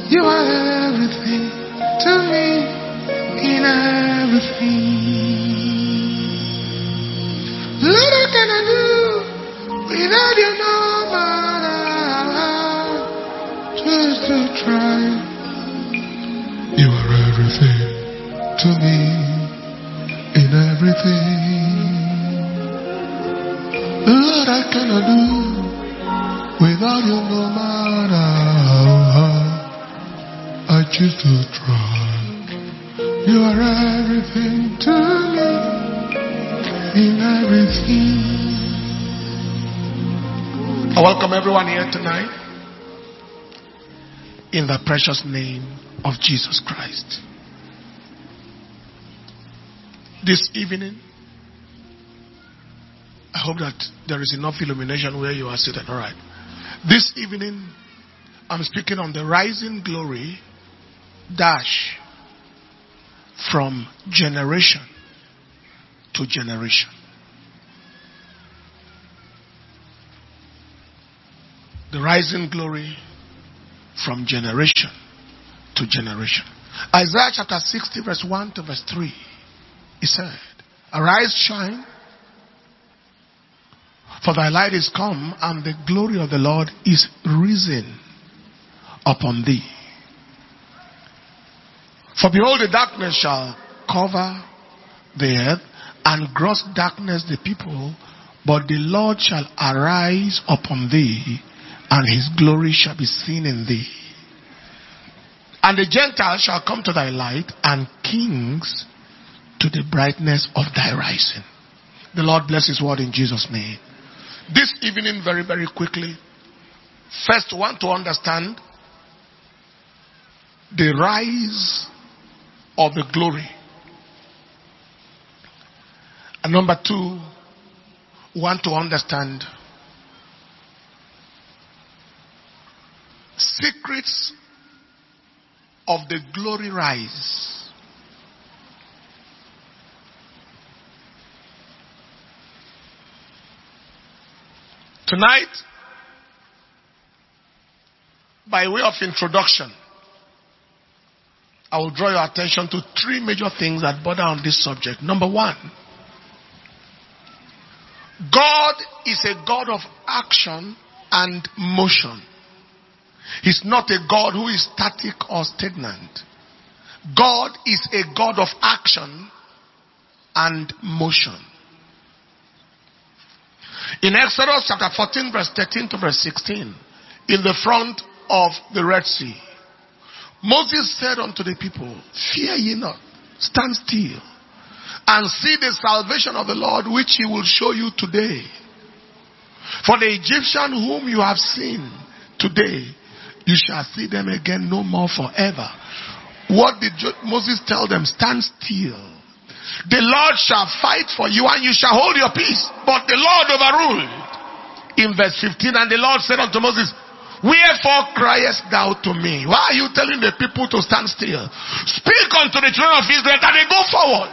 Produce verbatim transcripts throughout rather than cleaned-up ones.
You are everything to me, in everything. Lord, what can I do without you, no matter? Just to try. You are everything to me, in everything. Lord, I cannot do without you, no matter how hard I choose to try. You are everything to me, in everything. I welcome everyone here tonight in the precious name of Jesus Christ. This evening, I hope that there is enough illumination where you are seated. All right. This evening, I'm speaking on the rising glory dash from generation to generation. The rising glory from generation to generation. Isaiah chapter sixty, verse one to verse three. He said, arise, shine, for thy light is come, and the glory of the Lord is risen upon thee. For behold, the darkness shall cover the earth, and gross darkness the people, but the Lord shall arise upon thee, and his glory shall be seen in thee. And the Gentiles shall come to thy light, and kings to the brightness of thy rising. The Lord bless his word in Jesus' name. This evening, very, very quickly, first want to understand the rise of the glory. And number two, want to understand secrets of the glory rise. Tonight, by way of introduction, I will draw your attention to three major things that border on this subject. Number one, God is a God of action and motion. He's not a God who is static or stagnant. God is a God of action and motion. In Exodus chapter fourteen, verse thirteen to verse sixteen, in the front of the Red Sea, Moses said unto the people, fear ye not, stand still, and see the salvation of the Lord, which he will show you today. For the Egyptian whom you have seen today, you shall see them again no more forever. What did Moses tell them? Stand still. The Lord shall fight for you, and you shall hold your peace. But the Lord overruled. In verse fifteen, and the Lord said unto Moses, wherefore criest thou to me? Why are you telling the people to stand still? Speak unto the children of Israel that they go forward.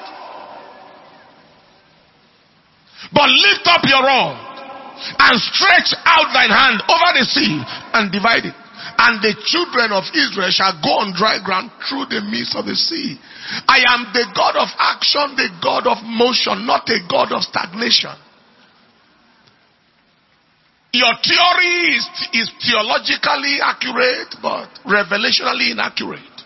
But lift up your rod and stretch out thine hand over the sea and divide it. And the children of Israel shall go on dry ground through the midst of the sea. I am the God of action, the God of motion, not a God of stagnation. Your theory is, is theologically accurate, but revelationally inaccurate.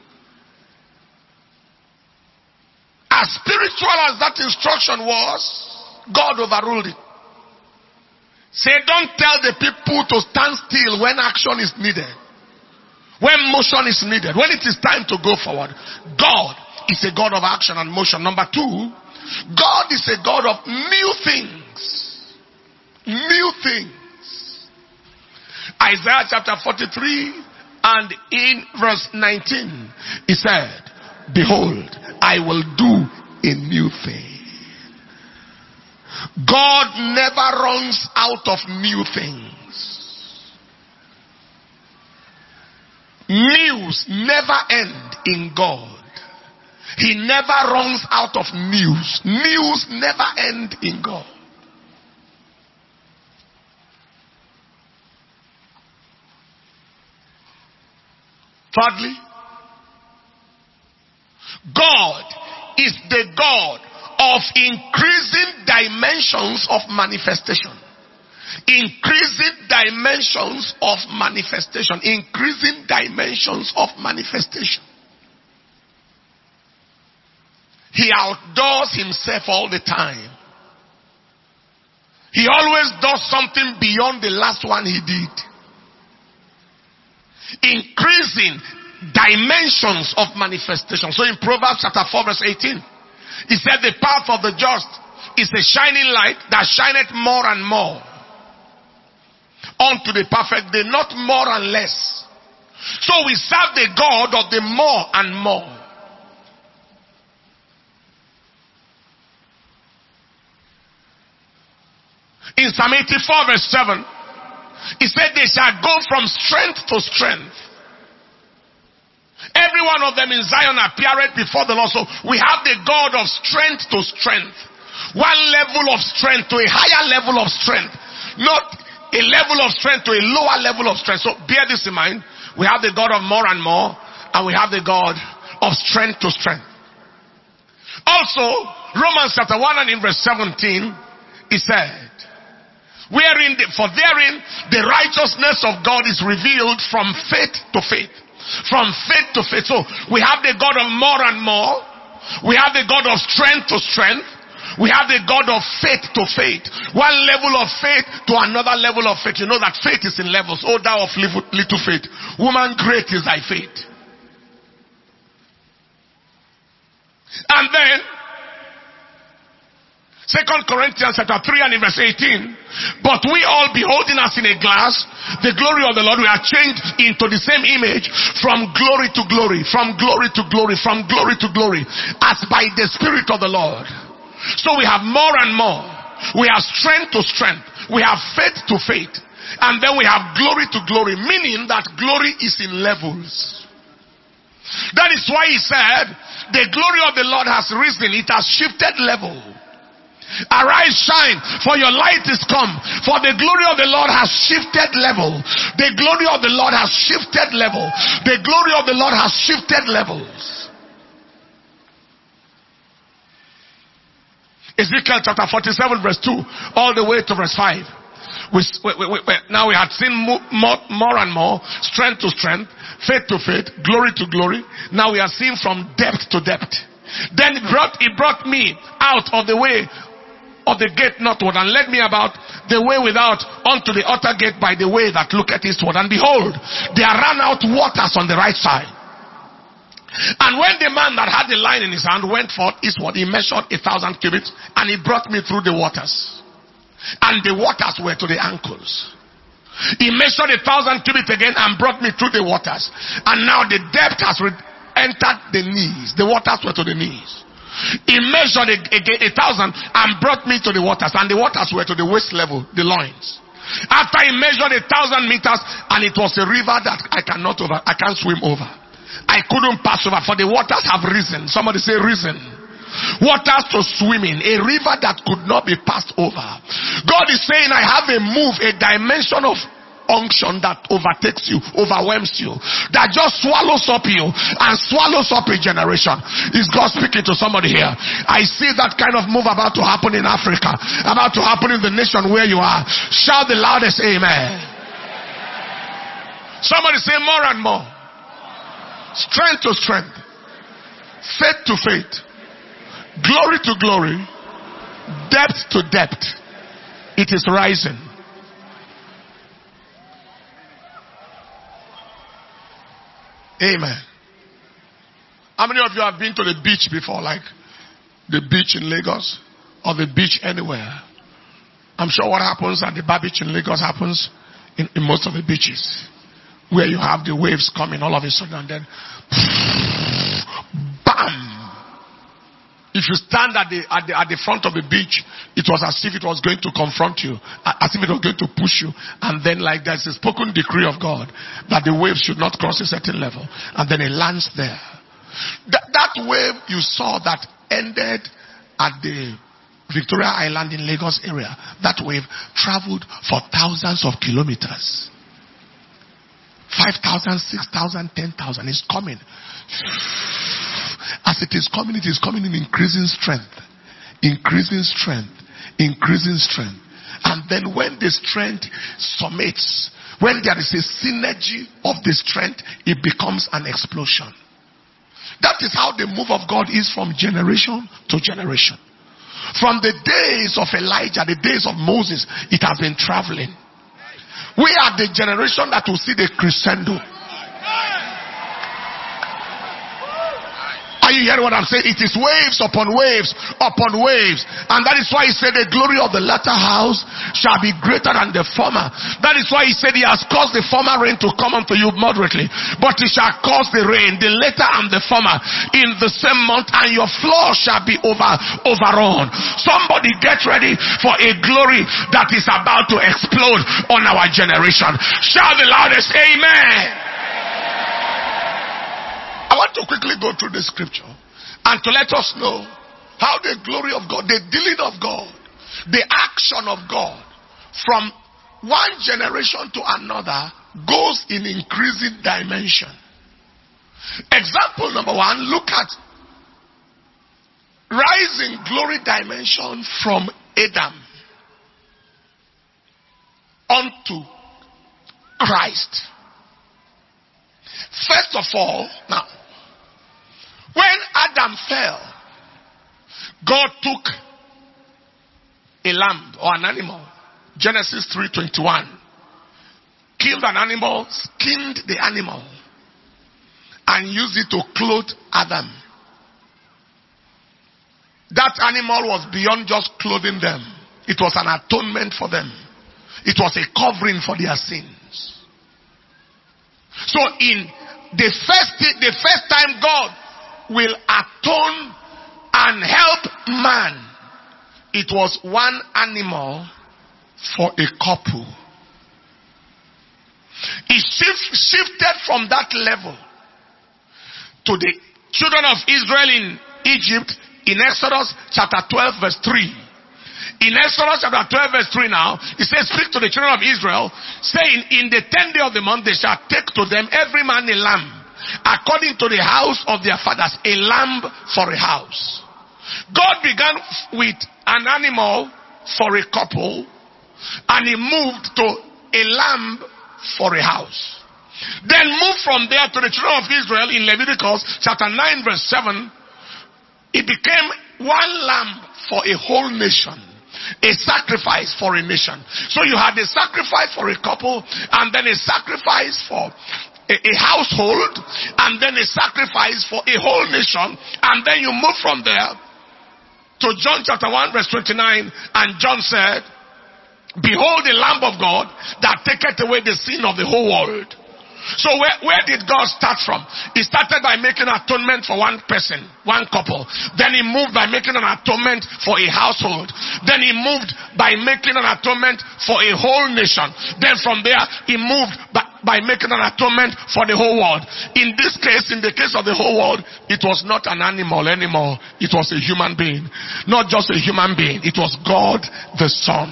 As spiritual as that instruction was, God overruled it. Say, don't tell the people to stand still when action is needed. When motion is needed. When it is time to go forward. God is a God of action and motion. Number two, God is a God of new things. New things. Isaiah chapter forty-three and in verse nineteen, he said, behold, I will do a new thing. God never runs out of new things. News never end in God. He never runs out of news. News never end in God. Thirdly, God is the God of increasing dimensions of manifestation. Increasing dimensions of manifestation. Increasing dimensions of manifestation. He outdoes himself all the time. He always does something beyond the last one he did. Increasing dimensions of manifestation. So in Proverbs chapter four verse eighteen, he said the path of the just is a shining light that shineth more and more unto the perfect day, not more and less. So we serve the God of the more and more. In Psalm eighty-four verse seven, he said they shall go from strength to strength. Every one of them in Zion appeareth before the Lord. So we have the God of strength to strength. One level of strength to a higher level of strength. Not a level of strength to a lower level of strength. So bear this in mind. We have the God of more and more, and we have the God of strength to strength. Also, Romans chapter one and in verse seventeen, he said, wherein the, for therein the righteousness of God is revealed from faith to faith. From faith to faith. So we have the God of more and more. We have the God of strength to strength. We have the God of faith to faith. One level of faith to another level of faith. You know that faith is in levels. Oh, thou of little, little faith. Woman, great is thy faith. And then Second Corinthians chapter three and in verse eighteen. But we all beholding us in a glass the glory of the Lord, we are changed into the same image from glory to glory, from glory to glory, from glory to glory, as by the Spirit of the Lord. So we have more and more. We have strength to strength. We have faith to faith. And then we have glory to glory, meaning that glory is in levels. That is why he said, the glory of the Lord has risen. It has shifted level. Arise, shine, for your light is come. For the glory of the Lord has shifted level. The glory of the Lord has shifted level. The glory of the Lord has shifted levels. Ezekiel chapter forty-seven verse two all the way to verse five. We, we, we, we, now we had seen more, more and more, strength to strength, faith to faith, glory to glory. Now we are seeing from depth to depth. Then it brought, it brought me out of the way of the gate northward, and led me about the way without unto the utter gate by the way that looketh eastward. And behold, there ran out waters on the right side. And when the man that had the line in his hand went forth eastward, he measured a thousand cubits, and he brought me through the waters. And the waters were to the ankles. He measured a thousand cubits again and brought me through the waters. And now the depth has re- entered the knees. The waters were to the knees. He measured a, a, a thousand and brought me to the waters, and the waters were to the waist level, the loins. After he measured a thousand meters, and it was a river that I cannot over, I can't swim over. I couldn't pass over, for the waters have risen. Somebody say risen. Waters to swim in, a river that could not be passed over. God is saying, I have a move, a dimension of unction that overtakes you, overwhelms you, that just swallows up you and swallows up a generation. Is God speaking to somebody here? I see that kind of move about to happen in Africa, about to happen in the nation where you are. Shout the loudest amen. Somebody say more and more. Strength to strength, faith to faith, glory to glory, depth to depth. It is rising. Amen. How many of you have been to the beach before, like the beach in Lagos or the beach anywhere? I'm sure what happens at the bar beach in Lagos happens in, in most of the beaches, where you have the waves coming all of a sudden and then bam. If you stand at the, at the at the front of the beach, it was as if it was going to confront you, as if it was going to push you, and then like there's a spoken decree of God that the wave should not cross a certain level, and then it lands there. That, that wave you saw that ended at the Victoria Island in Lagos area, that wave traveled for thousands of kilometers. five thousand, six thousand, ten thousand is coming. As it is coming, it is coming in increasing strength. Increasing strength. Increasing strength. And then when the strength summates, when there is a synergy of the strength, it becomes an explosion. That is how the move of God is from generation to generation. From the days of Elijah, the days of Moses, it has been traveling. We are the generation that will see the crescendo. Are you hearing what I'm saying? It is waves upon waves upon waves. And that is why he said the glory of the latter house shall be greater than the former. That is why he said he has caused the former rain to come unto you moderately, but he shall cause the rain, the latter and the former, in the same month, and your floor shall be over overrun. Somebody get ready for a glory that is about to explode on our generation. Shout the loudest, amen. I want to quickly go through the scripture and to let us know how the glory of God, the dealing of God, the action of God from one generation to another goes in increasing dimension. Example number one, look at rising glory dimension from Adam unto Christ. First of all, now, when Adam fell, God took a lamb or an animal, Genesis three twenty-one, killed an animal, skinned the animal, and used it to clothe Adam. That animal was beyond just clothing them. It was an atonement for them. It was a covering for their sins. So in the first, the first time God will atone and help man, it was one animal for a couple. He shift, shifted from that level to the children of Israel in Egypt in Exodus chapter twelve verse three. In Exodus chapter twelve verse three now, it says, speak to the children of Israel, saying, in the tenth day of the month they shall take to them every man a lamb, according to the house of their fathers, a lamb for a house. God began with an animal for a couple, and he moved to a lamb for a house. Then moved from there to the children of Israel in Leviticus chapter nine verse seven. It became one lamb for a whole nation. A sacrifice for a nation. So you had a sacrifice for a couple, and then a sacrifice for a, a household, and then a sacrifice for a whole nation, and then you move from there to John chapter one verse twenty-nine, and John said, behold the Lamb of God that taketh away the sin of the whole world. So where, where did God start from? He started by making atonement for one person, one couple. Then he moved by making an atonement for a household. Then he moved by making an atonement for a whole nation. Then from there, he moved by, by making an atonement for the whole world. In this case, in the case of the whole world, it was not an animal anymore. It was a human being. Not just a human being. It was God the Son.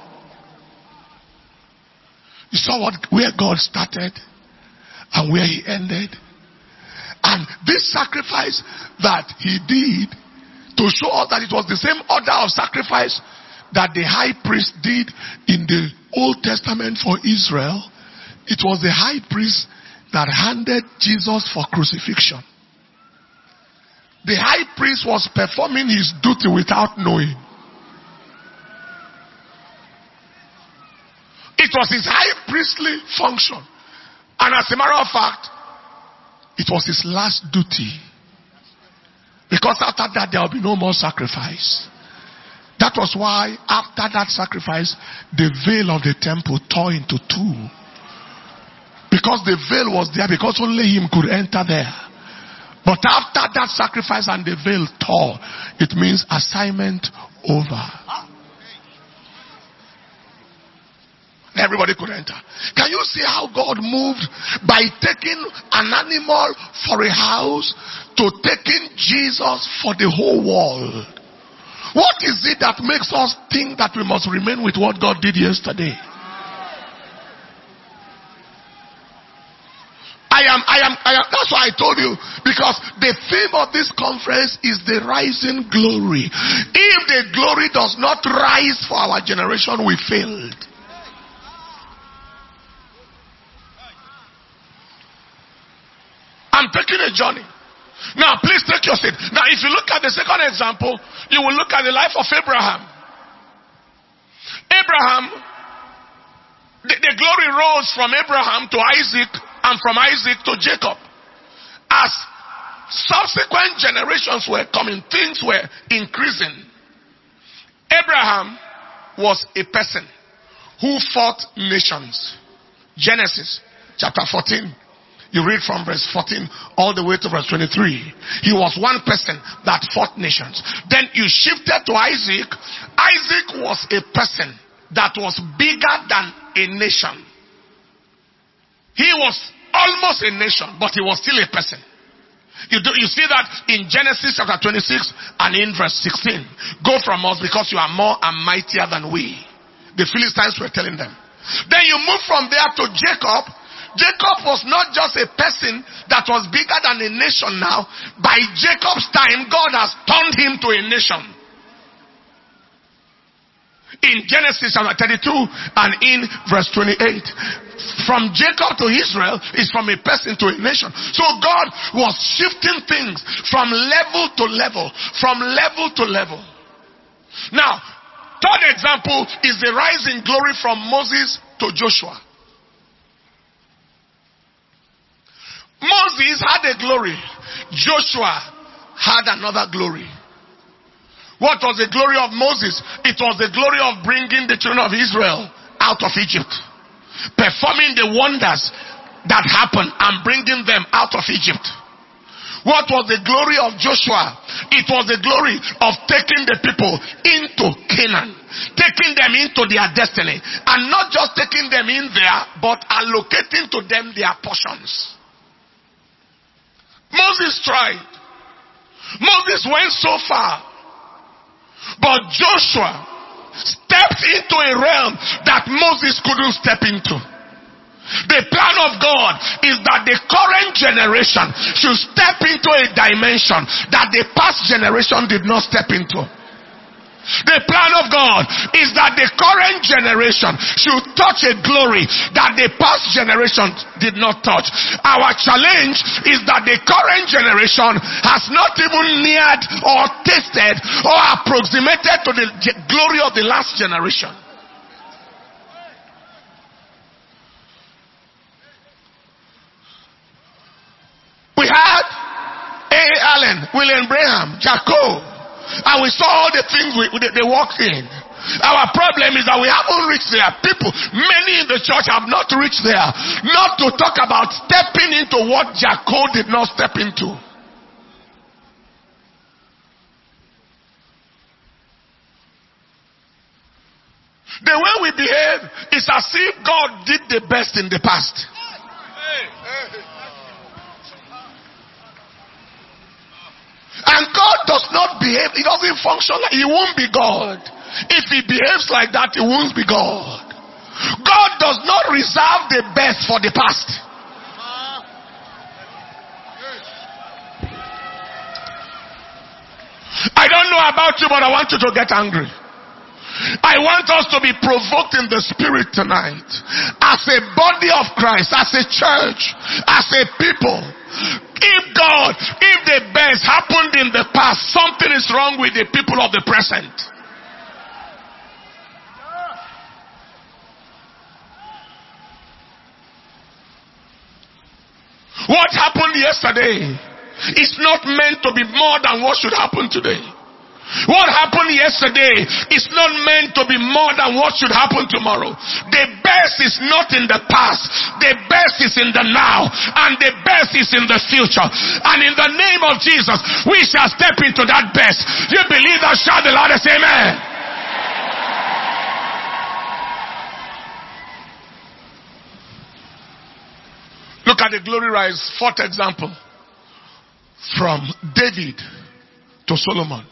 You saw what where God started and where he ended. And this sacrifice that he did to show us that it was the same order of sacrifice that the high priest did in the Old Testament for Israel. It was the high priest that handed Jesus for crucifixion. The high priest was performing his duty without knowing. It was his high priestly function. And as a matter of fact, it was his last duty. Because after that, there will be no more sacrifice. That was why, after that sacrifice, the veil of the temple tore into two. Because the veil was there, because only him could enter there. But after that sacrifice and the veil tore, it means assignment over. Everybody could enter. Can you see how God moved by taking an animal for a house to taking Jesus for the whole world? What is it that makes us think that we must remain with what God did yesterday? I am, I am, I am, that's why I told you. Because the theme of this conference is the rising glory. If the glory does not rise for our generation, we failed. I'm taking a journey. Now, please take your seat. Now, if you look at the second example, you will look at the life of Abraham. Abraham, the, the glory rose from Abraham to Isaac, and from Isaac to Jacob. As subsequent generations were coming, things were increasing. Abraham was a person who fought nations. Genesis chapter fourteen. You read from verse fourteen all the way to verse twenty-three. He was one person that fought nations. Then you shifted to Isaac. Isaac was a person that was bigger than a nation. He was almost a nation, but he was still a person. You do, you see that in Genesis chapter twenty-six and in verse sixteen. Go from us because you are more and mightier than we. The Philistines were telling them. Then you move from there to Jacob. Jacob was not just a person that was bigger than a nation now. By Jacob's time, God has turned him to a nation. In Genesis chapter thirty-two and in verse twenty-eight. From Jacob to Israel is from a person to a nation. So God was shifting things from level to level. From level to level. Now, third example is the rise in glory from Moses to Joshua. Moses had a glory. Joshua had another glory. What was the glory of Moses? It was the glory of bringing the children of Israel out of Egypt. Performing the wonders that happened and bringing them out of Egypt. What was the glory of Joshua? It was the glory of taking the people into Canaan. Taking them into their destiny. And not just taking them in there, but allocating to them their portions. Moses tried. Moses went so far. But Joshua stepped into a realm that Moses couldn't step into. The plan of God is that the current generation should step into a dimension that the past generation did not step into. The plan of God is that the current generation should touch a glory that the past generation did not touch. Our challenge is that the current generation has not even neared or tasted or approximated to the glory of the last generation. We had A. Allen, William Branham, Jacob. And we saw all the things we, they, they walked in. Our problem is that we haven't reached there. People, many in the church have not reached there. Not to talk about stepping into what Jacob did not step into. The way we behave is as if God did the best in the past. And God does not behave, he doesn't function like, he won't be God. If he behaves like that, he won't be God. God does not reserve the best for the past. I don't know about you, but I want you to get angry. I want us to be provoked in the spirit tonight. As a body of Christ, as a church, as a people. If God, if the best happened in the past, something is wrong with the people of the present. What happened yesterday is not meant to be more than what should happen today. What happened yesterday is not meant to be more than what should happen tomorrow. The best is not in the past. The best is in the now. And the best is in the future. And in the name of Jesus, we shall step into that best. You believe that? Shout the loudest amen. Look at the glory rise. Fourth example. From David to Solomon.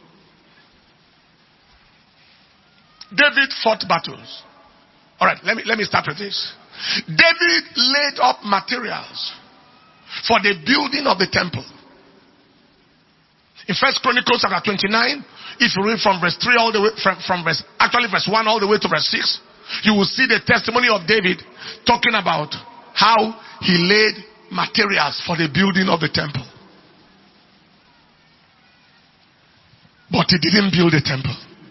David fought battles. All right, let me let me start with this. David laid up materials for the building of the temple. In First Chronicles chapter twenty-nine, if you read from verse three all the way, from, from verse, actually verse one all the way to verse six, you will see the testimony of David talking about how he laid materials for the building of the temple. But he didn't build the temple.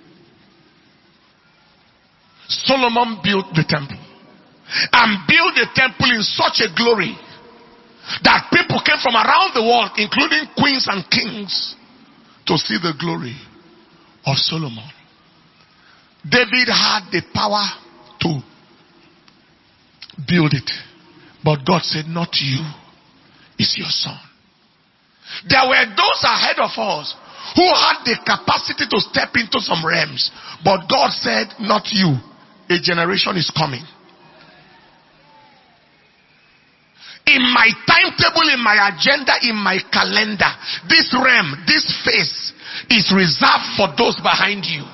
Solomon built the temple. And built the temple in such a glory that people came from around the world, including queens and kings, to see the glory of Solomon. David had the power to build it. But God said, not you, it's your son. There were those ahead of us who had the capacity to step into some realms. But God said, not you. A generation is coming. In my timetable, in my agenda, in my calendar, this realm, this phase is reserved for those behind you.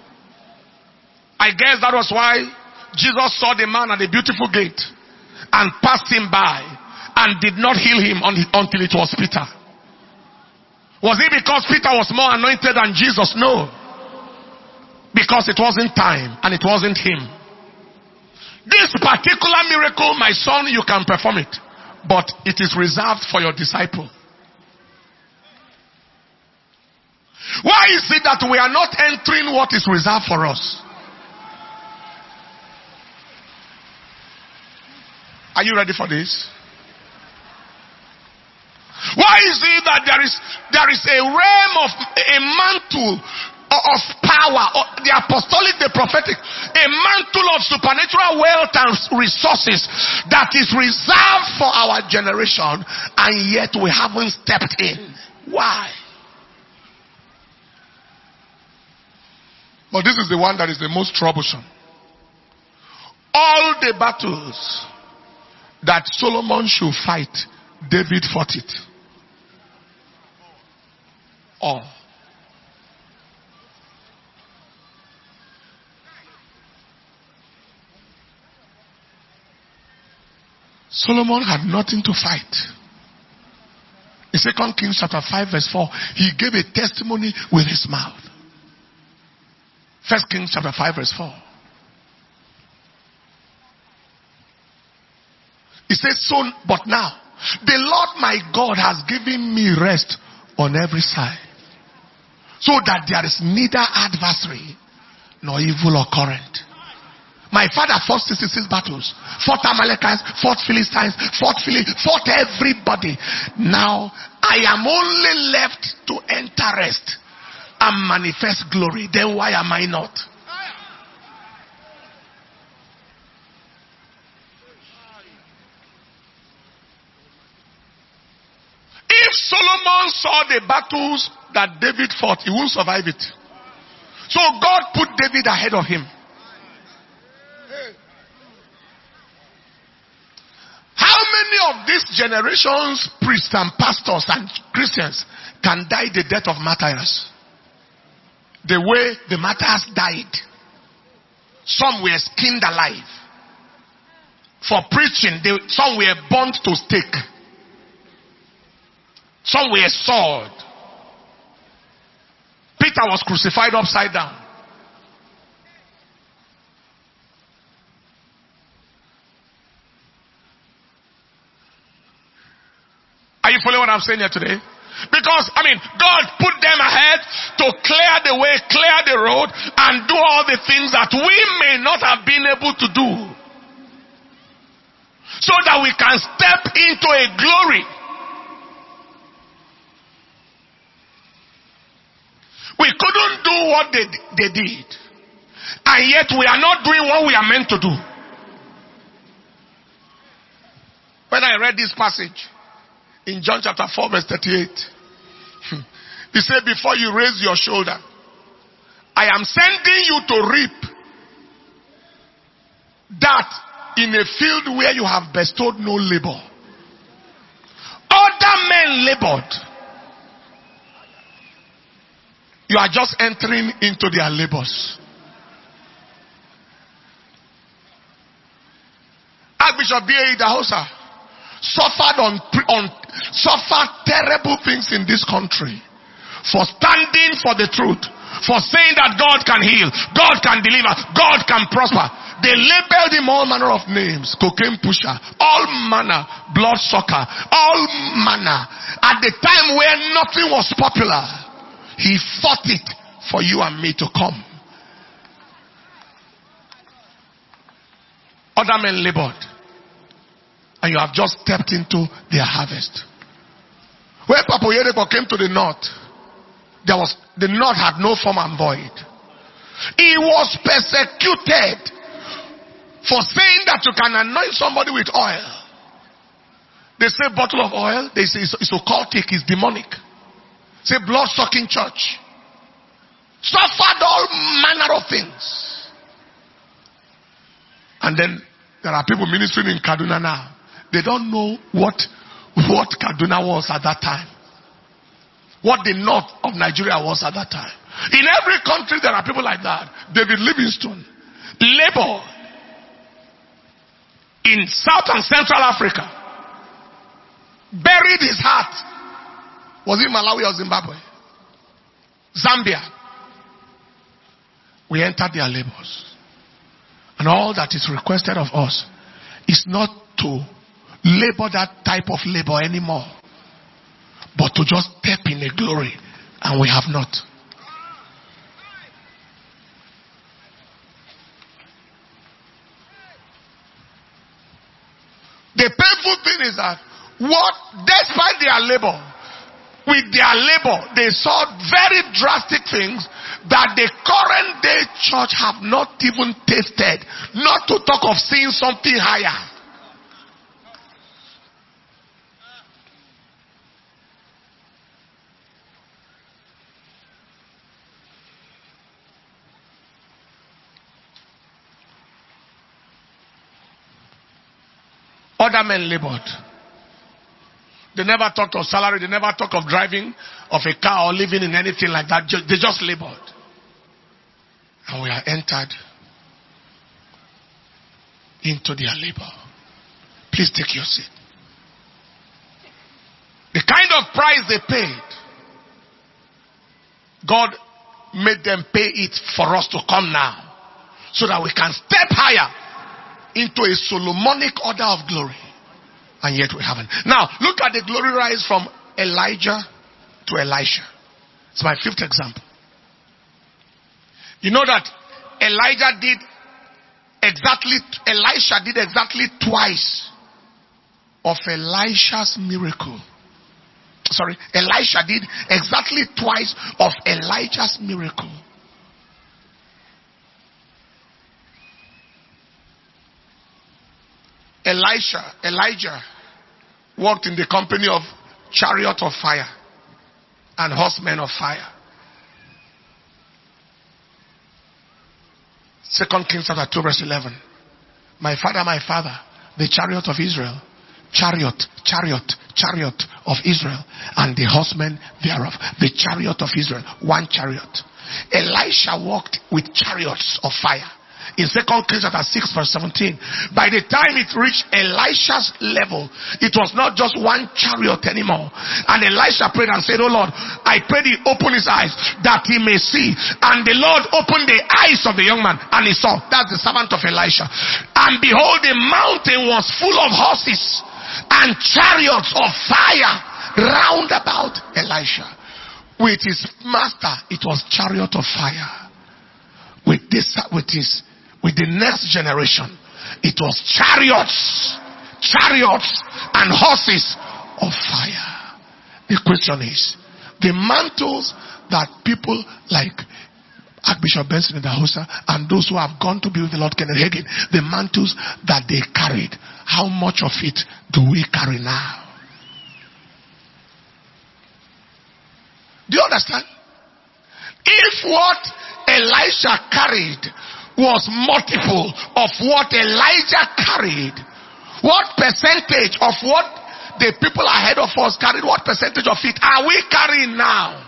I guess that was why Jesus saw the man at the beautiful gate and passed him by and did not heal him until it was Peter. Was it because Peter was more anointed than Jesus? No. Because it wasn't time and it wasn't him. This particular miracle, my son, you can perform it. But it is reserved for your disciple. Why is it that we are not entering what is reserved for us? Are you ready for this? Why is it that there is there is a realm of a mantle of power, of the apostolic, the prophetic, a mantle of supernatural wealth and resources that is reserved for our generation, and yet we haven't stepped in? Why? But this is the one that is the most troublesome. All the battles that Solomon should fight, David fought it. All. Solomon had nothing to fight. In Second Kings chapter five verse four, he gave a testimony with his mouth. First Kings chapter five verse four. He says, so, but now, the Lord my God has given me rest on every side, so that there is neither adversary nor evil occurrent. My father fought sixty-six battles, fought Amalekites, fought Philistines, fought Philistines, fought everybody. Now I am only left to enter rest and manifest glory. Then why am I not? If Solomon saw the battles that David fought, he wouldn't survive it. So God put David ahead of him. How many of these generations, priests and pastors and Christians, can die the death of martyrs? The way the martyrs died. Some were skinned alive. For preaching, they, some were burnt to stake. Some were sword. Peter was crucified upside down. Are you following what I'm saying here today? Because, I mean, God put them ahead to clear the way, clear the road, and do all the things that we may not have been able to do. So that we can step into a glory. We couldn't do what they, they did. And yet we are not doing what we are meant to do. When I read this passage in John chapter four verse thirty-eight, he said, before you raise your shoulder, I am sending you to reap that in a field where you have bestowed no labor. Other men labored. You are just entering into their labors. Archbishop B A Idahosa suffered on, un- suffer terrible things in this country for standing for the truth, for saying that God can heal, God can deliver, God can prosper. They labeled him all manner of names: cocaine pusher, all manner, blood sucker, all manner. At the time where nothing was popular, he fought it for you and me to come. Other men labored, and you have just stepped into their harvest. When Papa Oyedepo came to the north, there was the north had no form and void. He was persecuted for saying that you can anoint somebody with oil. They say bottle of oil, they say it's, it's occultic, it's demonic. Say blood sucking church. Suffered all manner of things. And then there are people ministering in Kaduna now. They don't know what, what Kaduna was at that time. What the north of Nigeria was at that time. In every country there are people like that. David Livingstone labored in South and Central Africa. Buried his heart. Was it Malawi or Zimbabwe? Zambia. We entered their labors. And all that is requested of us is not to labor that type of labor anymore, but to just step in a glory, and we have not. The painful thing is that what, despite their labor, with their labor, they saw very drastic things that the current day church have not even tasted, not to talk of seeing something higher. Other men labored. They never talked of salary. They never talked of driving of a car or living in anything like that. They just labored. And we are entered into their labor. Please take your seat. The kind of price they paid, God made them pay it for us to come now, so that we can step higher into a Solomonic order of glory. And yet we haven't. Now, look at the glory rise from Elijah to Elisha. It's my fifth example. You know that Elijah did exactly, Elisha did exactly twice of Elisha's miracle. Sorry, Elisha did exactly twice of Elijah's miracle. Elisha, Elijah walked in the company of chariot of fire and horsemen of fire. Second Kings chapter two verse eleven. My father, my father, the chariot of Israel. Chariot, chariot, chariot of Israel, and the horsemen thereof. The chariot of Israel, one chariot. Elisha walked with chariots of fire. In Second Kings chapter six verse seventeen, by the time it reached Elisha's level, it was not just one chariot anymore. And Elisha prayed and said, "Oh Lord, I pray thee open his eyes that he may see." And the Lord opened the eyes of the young man, and he saw. That's the servant of Elisha. And behold, the mountain was full of horses and chariots of fire round about Elisha. With his master, it was chariot of fire. With this, with his With the next generation, it was chariots, chariots and horses of fire. The question is, the mantles that people like Archbishop Benson Idahosa and those who have gone to be with the Lord Kenneth Hagin, the mantles that they carried, how much of it do we carry now? Do you understand? If what Elisha carried was multiple of what Elijah carried, what percentage of what the people ahead of us carried, what percentage of it are we carrying now?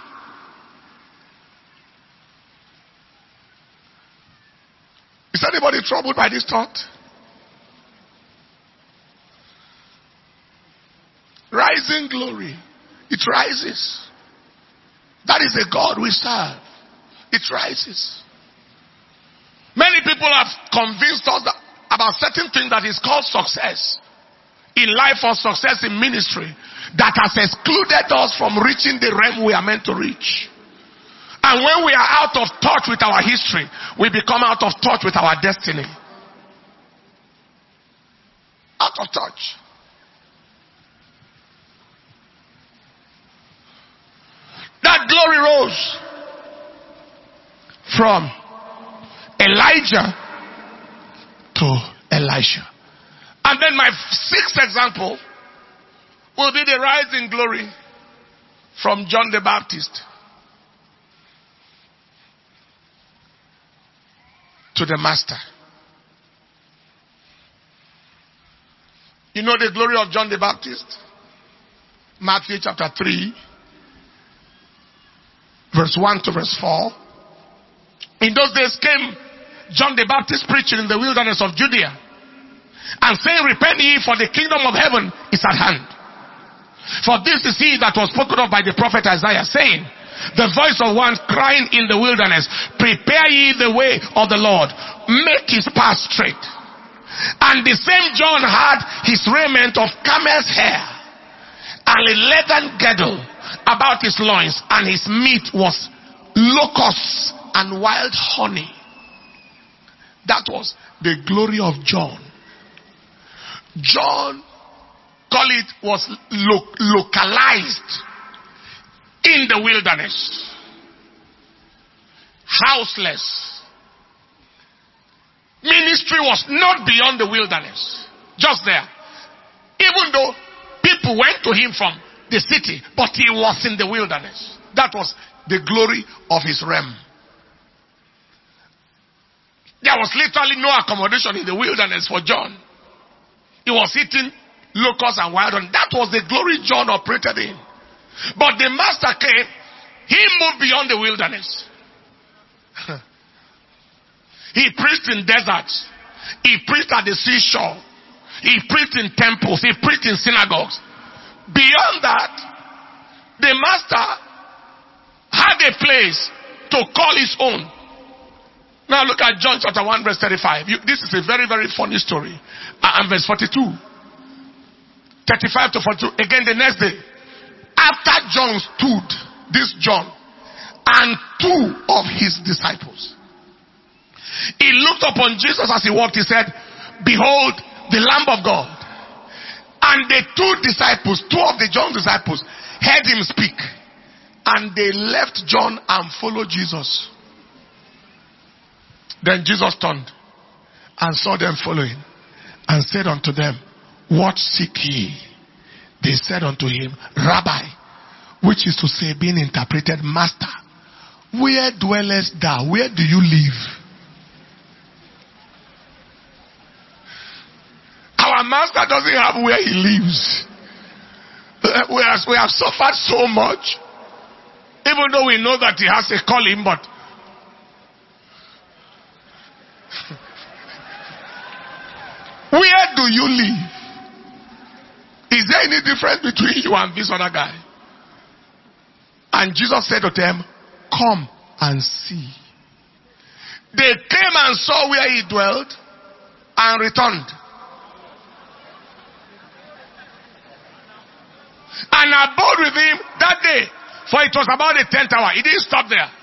Is anybody troubled by this thought? Rising glory. It rises. That is the God we serve. It rises. Many people have convinced us that about certain things that is called success in life or success in ministry that has excluded us from reaching the realm we are meant to reach. And when we are out of touch with our history, we become out of touch with our destiny. Out of touch. That glory rose from Elijah to Elisha. And then my sixth example will be the rise in glory from John the Baptist to the Master. You know the glory of John the Baptist? Matthew chapter three, verse one to verse four. In those days came John the Baptist preaching in the wilderness of Judea and saying, repent ye, for the kingdom of heaven is at hand. For this is he that was spoken of by the prophet Isaiah, saying, the voice of one crying in the wilderness, prepare ye the way of the Lord, make his path straight. And the same John had his raiment of camel's hair and a leathern girdle about his loins, and his meat was locusts and wild honey. That was the glory of John. John, call it, was lo- localized in the wilderness. Houseless. Ministry was not beyond the wilderness. Just there. Even though people went to him from the city, but he was in the wilderness. That was the glory of his realm. There was literally no accommodation in the wilderness for John. He was eating locusts and wild honey. That was the glory John operated in. But the Master came, he moved beyond the wilderness. He preached in deserts. He preached at the seashore. He preached in temples. He preached in synagogues. Beyond that, the Master had a place to call his own. Now look at John chapter one verse thirty-five. You, this is a very, very funny story. Uh, and verse forty-two. thirty-five to forty-two. Again the next day. After John stood, this John, and two of his disciples. He looked upon Jesus as he walked. He said, behold, the Lamb of God. And the two disciples, two of the John disciples, heard him speak. And they left John and followed Jesus. Then Jesus turned and saw them following and said unto them, what seek ye? They said unto him, Rabbi, which is to say, being interpreted, Master, where dwellest thou? Where do you live? Our Master doesn't have where he lives. We have, we have suffered so much. Even though we know that he has a calling, but where do you live? Is there any difference between you and this other guy? And Jesus said to them, come and see. They came and saw where he dwelt and returned. And abode with him that day. For it was about the tenth hour. He didn't stop there.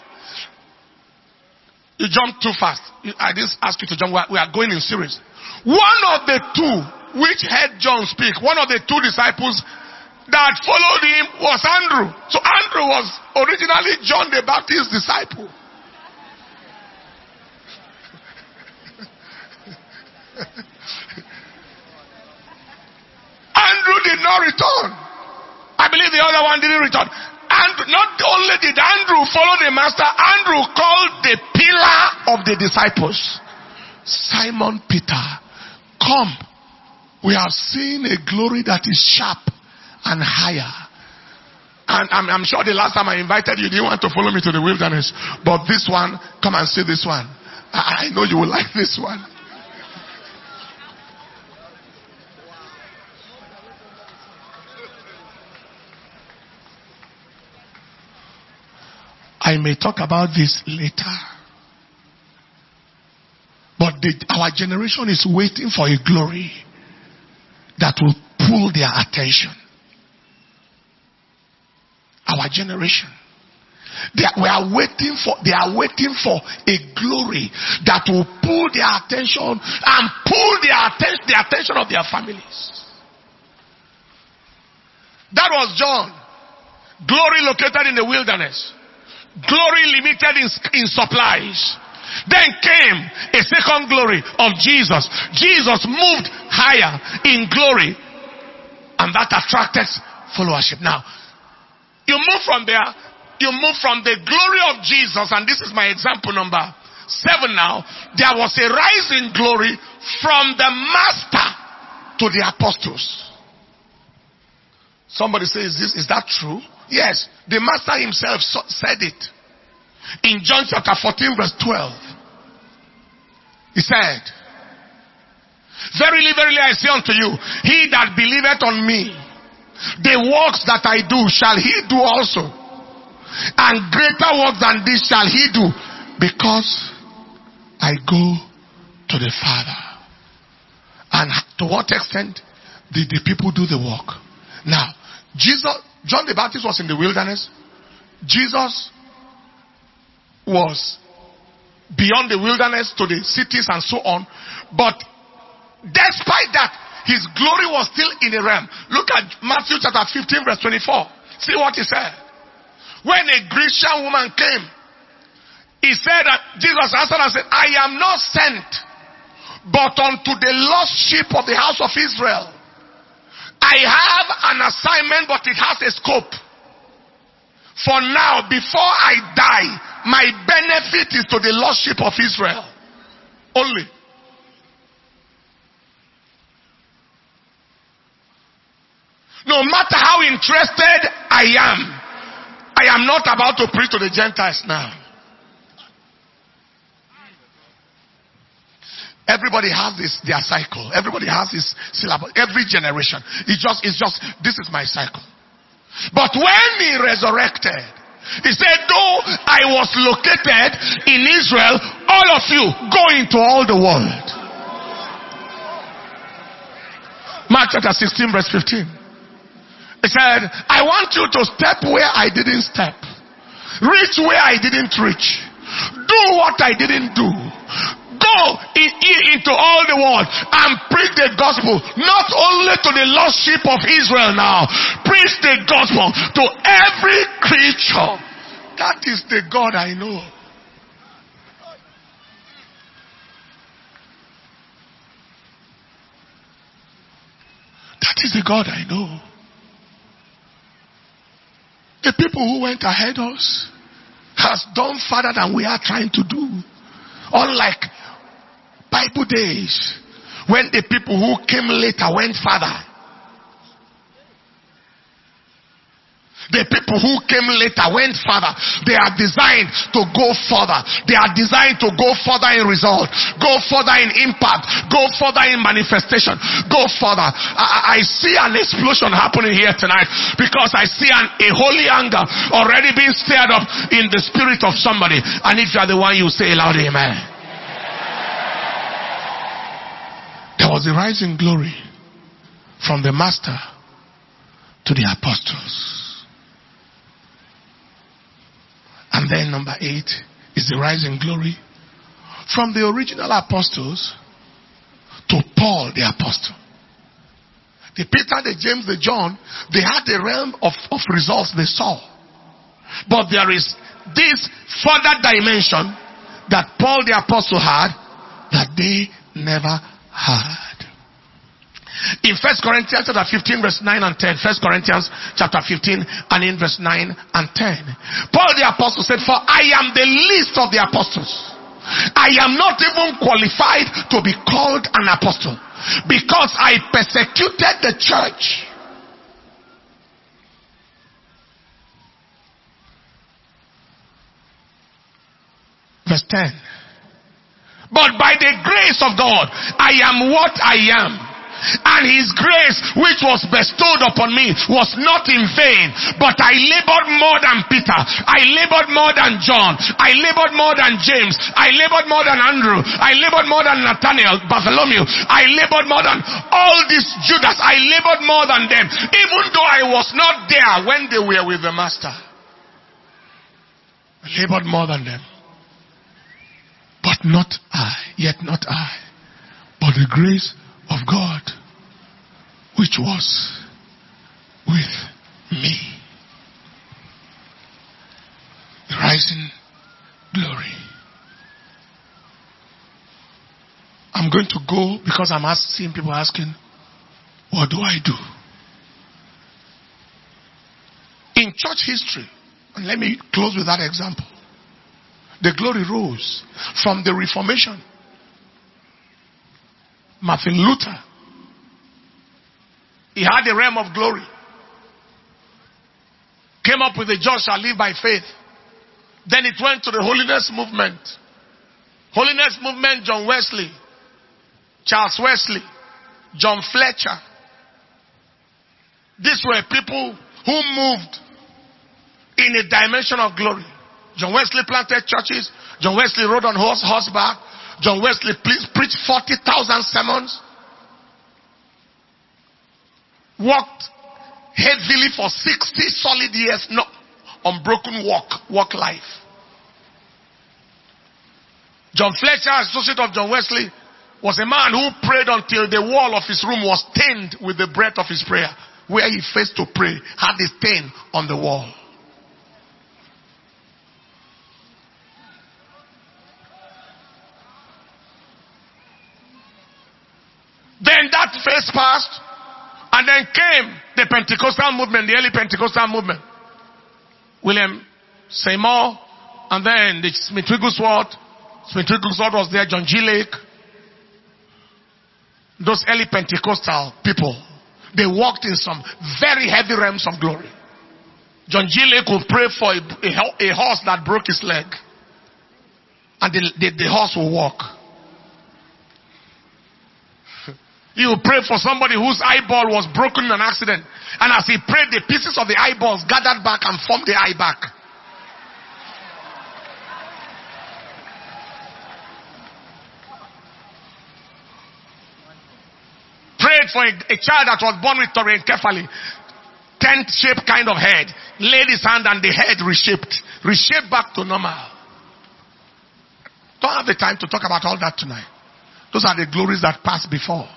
You jumped too fast. I didn't ask you to jump. We are going in series. One of the two which heard John speak, one of the two disciples that followed him was Andrew. So Andrew was originally John the Baptist's disciple. Andrew did not return. I believe the other one didn't return. And not only did Andrew follow the Master, Andrew called the pillar of the disciples, Simon Peter, come. We have seen a glory that is sharp and higher. And I'm, I'm sure the last time I invited you, you didn't want to follow me to the wilderness. But this one, come and see this one. I, I know you will like this one. I may talk about this later. But the, our generation is waiting for a glory that will pull their attention. Our generation. They are, we are waiting for, they are waiting for a glory that will pull their attention and pull their attention, the attention of their families. That was John. Glory located in the wilderness. Glory limited in, in supplies. Then came a second glory of Jesus. Jesus moved higher in glory, and that attracted followership. Now, you move from there. You move from the glory of Jesus, and this is my example number seven now. There was a rise in glory from the master to the apostles. Somebody says, is, this, is that true? Yes, the master himself said it. In John chapter fourteen verse twelve. He said, verily, verily I say unto you, he that believeth on me, the works that I do shall he do also. And greater work than this shall he do, because I go to the Father. And to what extent did the people do the work? Now, Jesus, John the Baptist was in the wilderness. Jesus was beyond the wilderness to the cities and so on. But despite that, his glory was still in a realm. Look at Matthew chapter fifteen verse twenty-four. See what he said. When a Grecian woman came, he said that Jesus answered and said, I am not sent but unto the lost sheep of the house of Israel. I have an assignment, but it has a scope. For now, before I die, my benefit is to the lost sheep of Israel only. No matter how interested I am, I am not about to preach to the Gentiles now. Everybody has this, their cycle. Everybody has this syllabus. Every generation. It's just, it's just, this is my cycle. But when he resurrected, he said, though I was located in Israel, all of you go into all the world. Mark chapter sixteen verse fifteen. He said, I want you to step where I didn't step. Reach where I didn't reach. Do what I didn't do. Go in, in, into all the world and preach the gospel. Not only to the lost sheep of Israel now. Preach the gospel to every creature. That is the God I know. That is the God I know. The people who went ahead of us has done further than we are trying to do. Unlike Bible days, when the people who came later went further. The people who came later went further. They are designed to go further. They are designed to go further in result, go further in impact, go further in manifestation, go further. I, I see an explosion happening here tonight because I see an, a holy anger already being stirred up in the spirit of somebody. And if you are the one, you say loud amen. There was a rising glory from the master to the apostles. And then number eight is the rising glory from the original apostles to Paul the apostle. The Peter, the James, the John, they had a realm of, of results they saw. But there is this further dimension that Paul the apostle had that they never had. In First Corinthians chapter fifteen verse nine and ten. First Corinthians chapter fifteen and in verse nine and ten. Paul the apostle said, for I am the least of the apostles. I am not even qualified to be called an apostle because I persecuted the church. Verse ten. But by the grace of God, I am what I am. And his grace, which was bestowed upon me, was not in vain. But I labored more than Peter. I labored more than John. I labored more than James. I labored more than Andrew. I labored more than Nathaniel, Bartholomew. I labored more than all these Judas. I labored more than them. Even though I was not there when they were with the master. I labored more than them. But not I, yet not I, but the grace of God, which was with me. The rising glory. I'm going to go because I'm ask, seeing people asking, what do I do? In church history, and let me close with that example. The glory rose from the Reformation. Martin Luther, he had the realm of glory. Came up with the just shall live by faith. Then it went to the holiness movement. Holiness movement, John Wesley, Charles Wesley, John Fletcher. These were people who moved in a dimension of glory. John Wesley planted churches. John Wesley rode on horse, horseback. John Wesley preached forty thousand sermons. Walked heavily for sixty solid years. No, unbroken walk, walk life. John Fletcher, associate of John Wesley, was a man who prayed until the wall of his room was stained with the breath of his prayer. Where he faced to pray had a stain on the wall. Then that phase passed, and then came the Pentecostal movement, the early Pentecostal movement. William Seymour, and then the Smith Wigglesworth. Smith Wigglesworth was there, John G. Lake. Those early Pentecostal people, they walked in some very heavy realms of glory. John G. Lake would pray for a, a, a horse that broke his leg, and the, the, the horse will walk. He would pray for somebody whose eyeball was broken in an accident. And as he prayed, the pieces of the eyeballs gathered back and formed the eye back. Prayed for a, a child that was born with torrhencephaly. Tent-shaped kind of head. Laid his hand and the head reshaped. Reshaped back to normal. Don't have the time to talk about all that tonight. Those are the glories that passed before.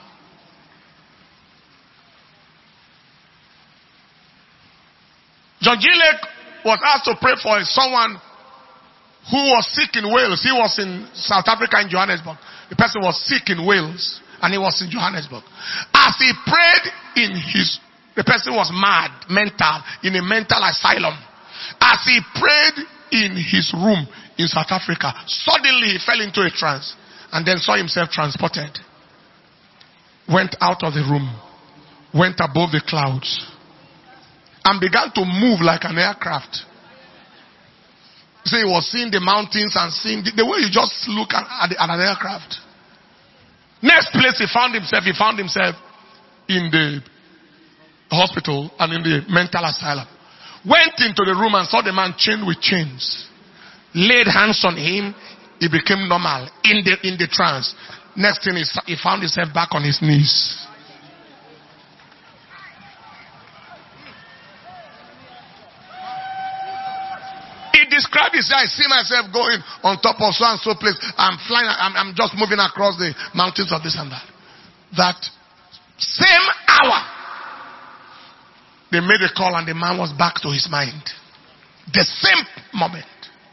John G. Lake was asked to pray for someone who was sick in Wales. He was in South Africa in Johannesburg. The person was sick in Wales and he was in Johannesburg. As he prayed in his, the person was mad, mental, in a mental asylum. As he prayed in his room in South Africa, suddenly he fell into a trance and then saw himself transported. Went out of the room, went above the clouds, and began to move like an aircraft. So he was seeing the mountains and seeing the, the way you just look at, at, the, at an aircraft. Next place he found himself, he found himself in the hospital and in the mental asylum. Went into the room and saw the man chained with chains. Laid hands on him, he became normal in the, in the trance. Next thing, he, he found himself back on his knees. Describe it. I see myself going on top of so and so place. I'm flying. I'm, I'm just moving across the mountains of this and that. That same hour, they made a call and the man was back to his mind. The same moment.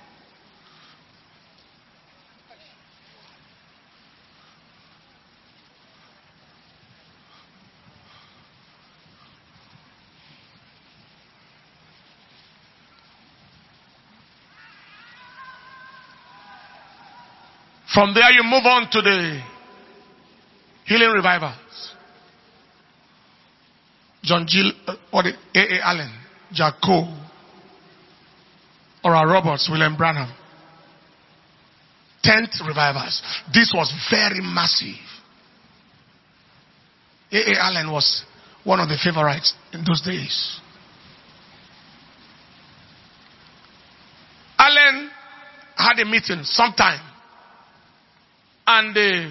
From there you move on to the healing revivals. John Gill, uh, or the A A Allen, Jack Cole, Oral Roberts, William Branham. Tent revivals. This was very massive. A A. Allen was one of the favorites in those days. Allen had a meeting sometime, and the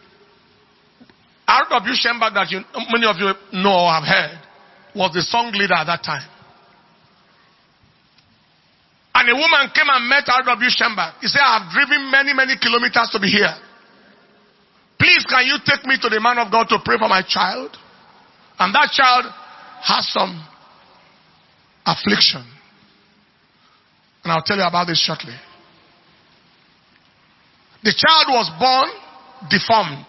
R W Schembach that you, many of you know or have heard was the song leader at that time. And a woman came and met R W Schembach. He said, I have driven many, many kilometers to be here. Please, can you take me to the man of God to pray for my child? And that child has some affliction. And I'll tell you about this shortly. The child was born deformed.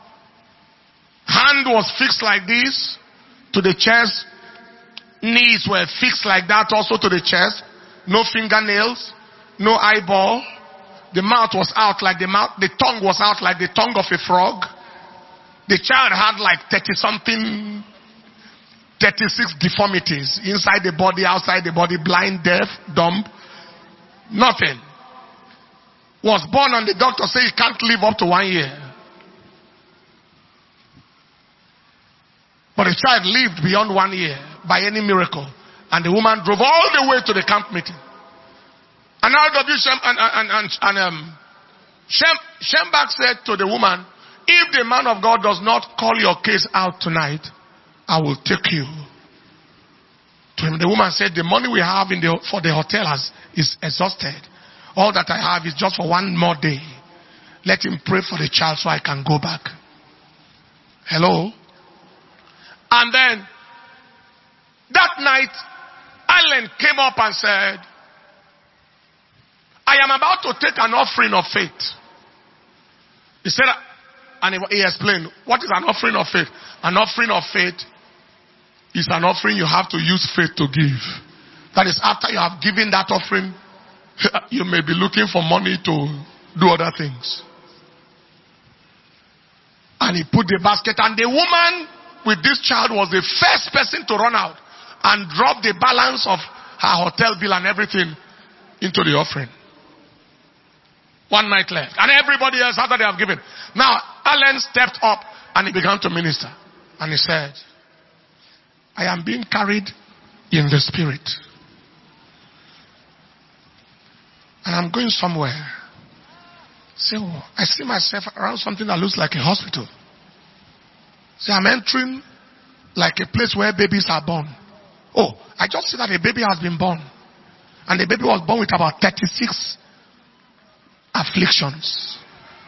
Hand was fixed like this to the chest. Knees were fixed like that also to the chest. No fingernails. No eyeball. The mouth was out like the mouth. The tongue was out like the tongue of a frog. The child had like thirty something, thirty-six deformities. Inside the body, outside the body. Blind, deaf, dumb. Nothing. Was born and the doctor said he can't live up to one year. But the child lived beyond one year by any miracle. And the woman drove all the way to the camp meeting. And R W Shem, and, and, and, and um, Shem, Schembach said to the woman, if the man of God does not call your case out tonight, I will take you to him. The woman said, the money we have in the, for the hotel has, is exhausted. All that I have is just for one more day. Let him pray for the child so I can go back. Hello? And then, that night, Allen came up and said, I am about to take an offering of faith. He said, and he explained, what is an offering of faith? An offering of faith is an offering you have to use faith to give. That is, after you have given that offering, you may be looking for money to do other things. And he put the basket, and the woman with this child was the first person to run out and drop the balance of her hotel bill and everything into the offering. One night left. And everybody else after they have given. Now, Allen stepped up and he began to minister. And he said, I am being carried in the spirit. And I'm going somewhere. So, I see myself around something that looks like a hospital. So, I'm entering like a place where babies are born. Oh, I just see that a baby has been born. And the baby was born with about thirty-six afflictions.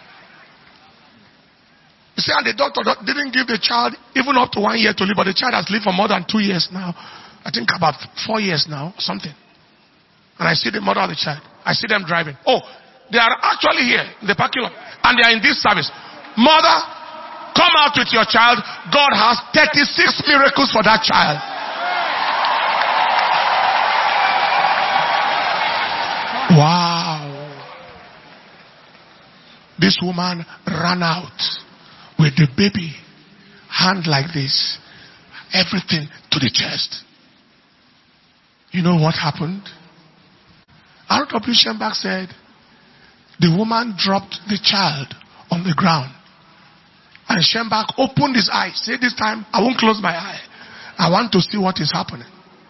You see, and the doctor didn't give the child even up to one year to live, but the child has lived for more than two years now. I think about four years now, or something. And I see the mother of the child. I see them driving. Oh, they are actually here in the parking lot. And they are in this service. Mother, come out with your child. God has thirty-six miracles for that child. Wow. This woman ran out with the baby, hand like this, everything to the chest. You know what happened? R W Schembach said, the woman dropped the child on the ground. And Schembach opened his eyes. Say, this time, I won't close my eye. I want to see what is happening.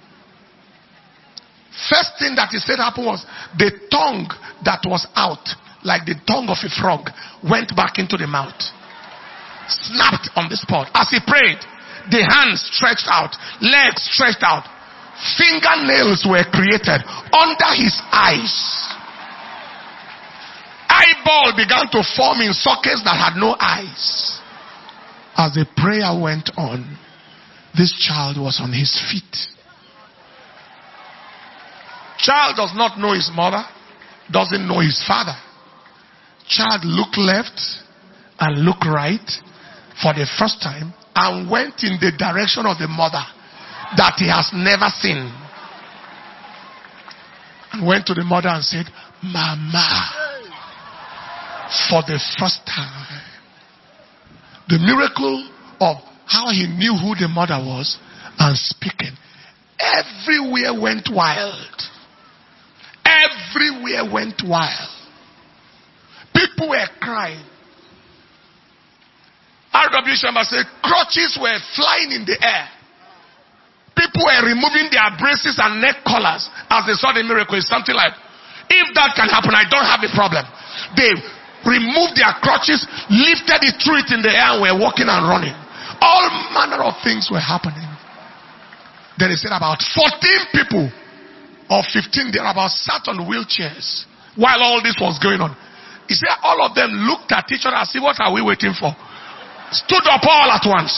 First thing that he said happened was the tongue that was out, like the tongue of a frog, went back into the mouth. Snapped on the spot. As he prayed, the hands stretched out, legs stretched out. Fingernails were created under his eyes. Eyeball began to form in sockets that had no eyes. As the prayer went on, this child was on his feet. Child does not know his mother, doesn't know his father. Child looked left and looked right for the first time and went in the direction of the mother that he has never seen. And went to the mother and said, Mama, for the first time. The miracle of how he knew who the mother was and speaking. Everywhere went wild. Everywhere went wild. People were crying. R W Chambers said crutches were flying in the air. People were removing their braces and neck collars as they saw the miracle. It's something like, if that can happen, I don't have a problem. They removed their crutches, lifted it, threw it in the air, and were walking and running. All manner of things were happening. Then he said about fourteen people or fifteen thereabouts sat on wheelchairs while all this was going on. He said all of them looked at each other and said, what are we waiting for? Stood up all at once.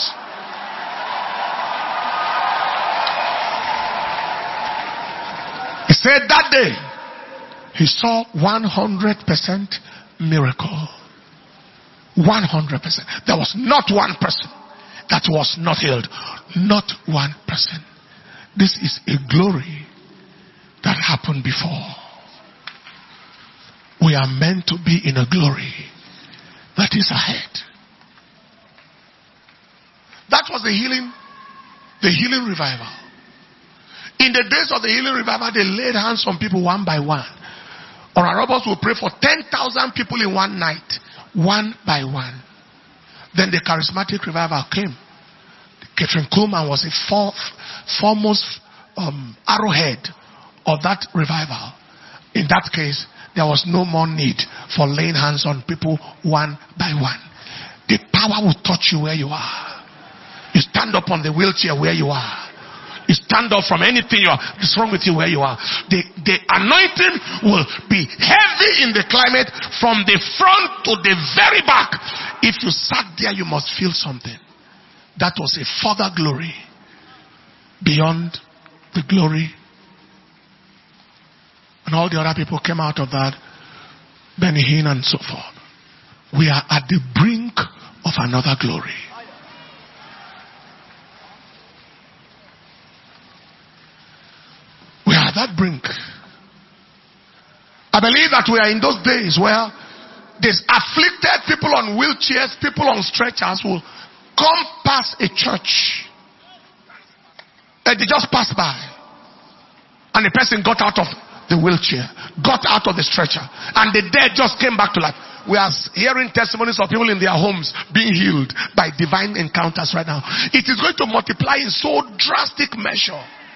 He said that day he saw one hundred percent miracle. one hundred percent. There was not one person that was not healed. Not one person. This is a glory that happened before. We are meant to be in a glory that is ahead. That was the healing, the healing revival. In the days of the healing revival, they laid hands on people one by one. Oral Roberts will pray for ten thousand people in one night, one by one. Then the charismatic revival came. Catherine Kuhlman was a fourth, foremost um, arrowhead of that revival. In that case, there was no more need for laying hands on people one by one. The power will touch you where you are. You stand up on the wheelchair where you are. You stand up from anything that's wrong with you where you are. The, the anointing will be heavy in the climate from the front to the very back. If you sat there, you must feel something. That was a further glory beyond the glory. And all the other people came out of that. Benny Hinn and so forth. We are at the brink of another glory. We are at that brink. I believe that we are in those days where these afflicted people on wheelchairs, people on stretchers will come past a church. And they just passed by. And the person got out of the wheelchair, got out of the stretcher, and the dead just came back to life. We are hearing testimonies of people in their homes being healed by divine encounters right now. It is going to multiply in so drastic measure.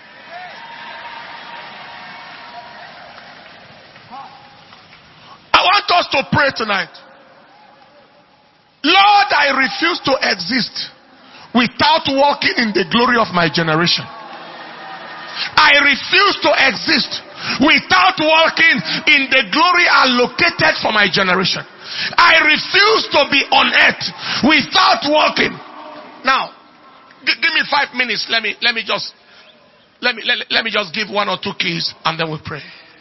I want us to pray tonight. Lord, I refuse to exist without walking in the glory of my generation. I refuse to exist without walking in the glory allocated for my generation. I refuse to be on earth without walking. Now, g- give me five minutes. Let me let me just let me let, let me just give one or two keys and then we pray.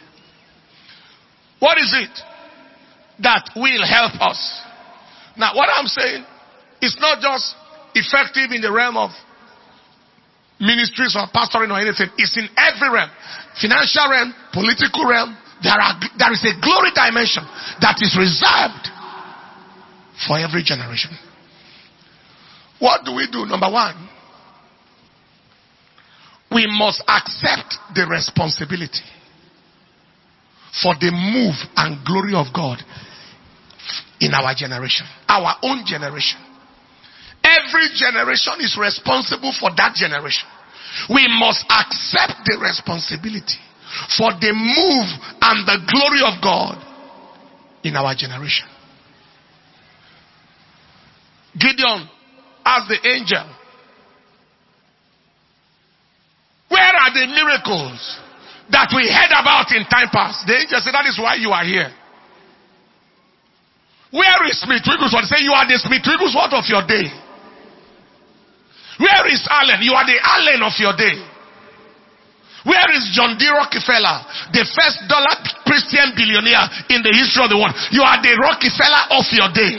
What is it that will help us? Now, what I'm saying is not just effective in the realm of ministries or pastoring or anything. It's in every realm. Financial realm, political realm. There are there is a glory dimension that is reserved for every generation. What do we do? Number one, we must accept the responsibility for the move and glory of God in our generation, our own generation. Every generation is responsible for that generation. We must accept the responsibility for the move and the glory of God in our generation. Gideon asked the angel, where are the miracles that we heard about in time past? The angel said, that is why you are here. Where is Smith Wigglesworth? Say, you are the Smith Wigglesworth of your day. Where is Allen? You are the Allen of your day. Where is John D. Rockefeller, the first dollar Christian billionaire in the history of the world? You are the Rockefeller of your day.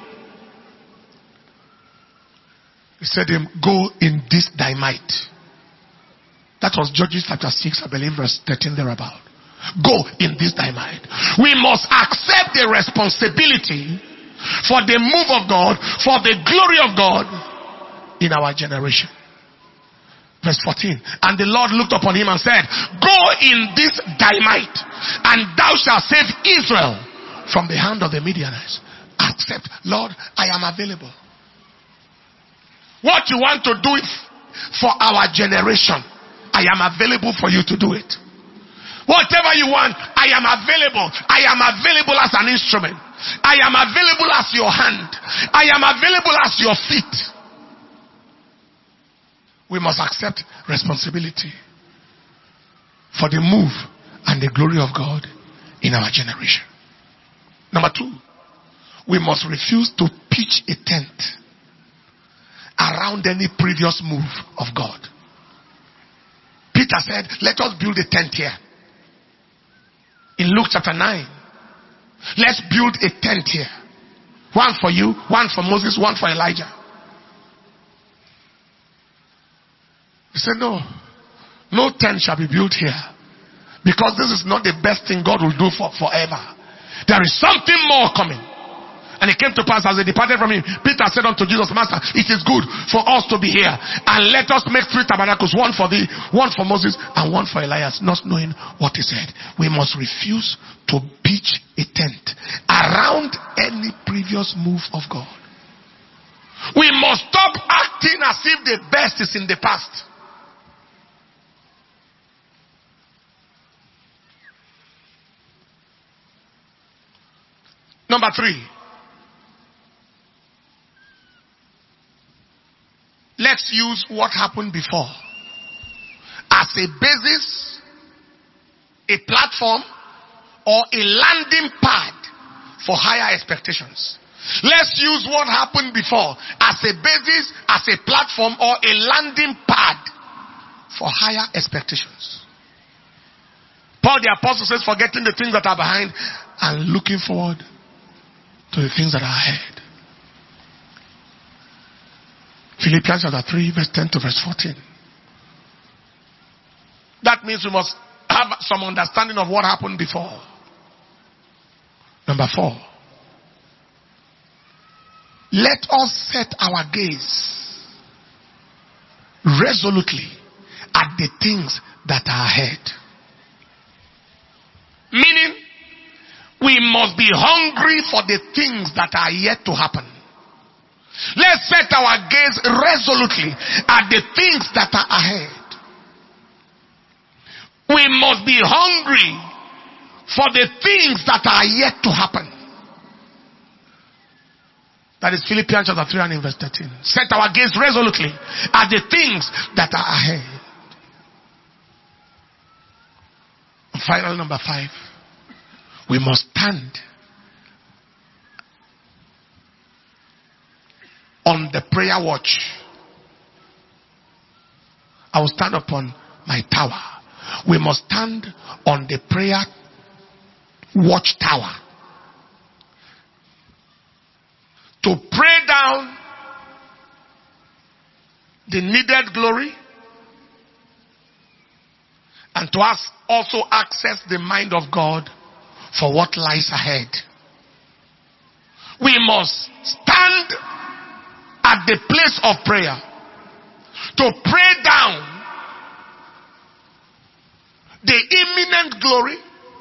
He said him, go in this thy might. That was Judges chapter six, I believe, verse thirteen thereabout. Go in this thy might. We must accept the responsibility for the move of God, for the glory of God in our generation. Verse fourteen. And the Lord looked upon him and said, go in this thy might, and thou shalt save Israel from the hand of the Midianites. Accept, Lord, I am available. What you want to do for our generation, I am available for you to do it. Whatever you want, I am available. I am available as an instrument. I am available as your hand. I am available as your feet. We must accept responsibility for the move and the glory of God in our generation. Number two, we must refuse to pitch a tent around any previous move of God. Peter said, let us build a tent here. In Luke chapter nine, let's build a tent here. One for you, one for Moses, one for Elijah. He said, no, no tent shall be built here, because this is not the best thing God will do for forever. There is something more coming. And it came to pass as they departed from him, Peter said unto Jesus, Master, it is good for us to be here, and let us make three tabernacles, one for thee, one for Moses, and one for Elias. Not knowing what he said. We must refuse to pitch a tent around any previous move of God. We must stop acting as if the best is in the past. Number three. Let's use what happened before as a basis, a platform, or a landing pad for higher expectations. Let's use what happened before as a basis, as a platform, or a landing pad for higher expectations. Paul the apostle says, forgetting the things that are behind and looking forward to the things that are ahead. Philippians chapter three, verse ten to verse fourteen. That means we must have some understanding of what happened before. Number four. Let us set our gaze resolutely at the things that are ahead. Meaning, we must be hungry for the things that are yet to happen. Let's set our gaze resolutely at the things that are ahead. We must be hungry for the things that are yet to happen. That is Philippians chapter three and in verse thirteen. Set our gaze resolutely at the things that are ahead. Final number five. We must stand on the prayer watch. I will stand upon my tower. We must stand on the prayer watch tower to pray down the needed glory and to ask, also access the mind of God for what lies ahead. We must stand at the place of prayer to pray down the imminent glory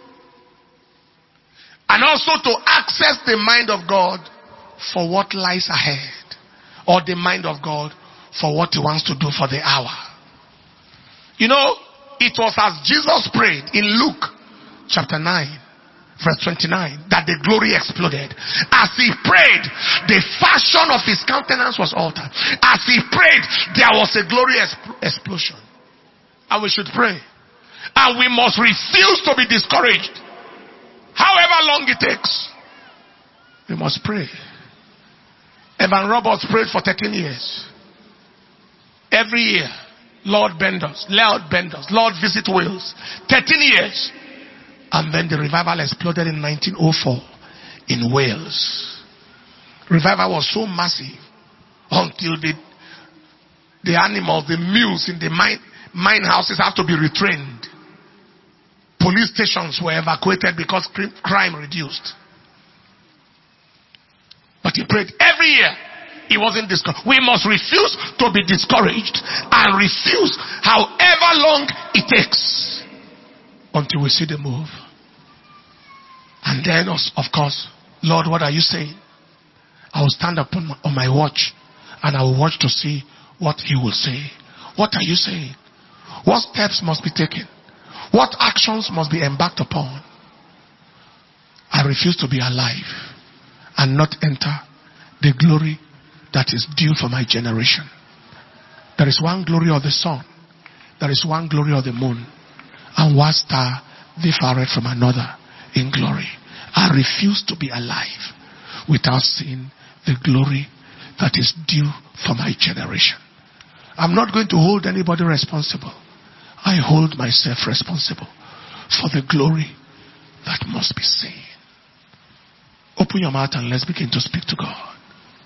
and also to access the mind of God for what lies ahead, or the mind of God for what he wants to do for the hour. You know, it was as Jesus prayed in Luke chapter nine verse twenty-nine that the glory exploded. As he prayed, the fashion of his countenance was altered. As he prayed, there was a glory exp- explosion. And we should pray. And we must refuse to be discouraged. However long it takes, we must pray. Evan Roberts prayed for thirteen years. Every year, Lord bend us, Lord bend us, Lord visit Wales. thirteen years. And then the revival exploded in nineteen oh four in Wales. Revival was so massive until the, the animals, the mules in the mine, mine houses have to be retrained. Police stations were evacuated because crime reduced. But he prayed every year. He wasn't discouraged. We must refuse to be discouraged and refuse however long it takes until we see the move. And then, of course, Lord, what are you saying? I will stand up on my, on my watch and I will watch to see what he will say. What are you saying? What steps must be taken? What actions must be embarked upon? I refuse to be alive and not enter the glory that is due for my generation. There is one glory of the sun. There is one glory of the moon. And one star differeth from another in glory. I refuse to be alive without seeing the glory that is due for my generation. I'm not going to hold anybody responsible. I hold myself responsible for the glory that must be seen. Open your mouth and let's begin to speak to God.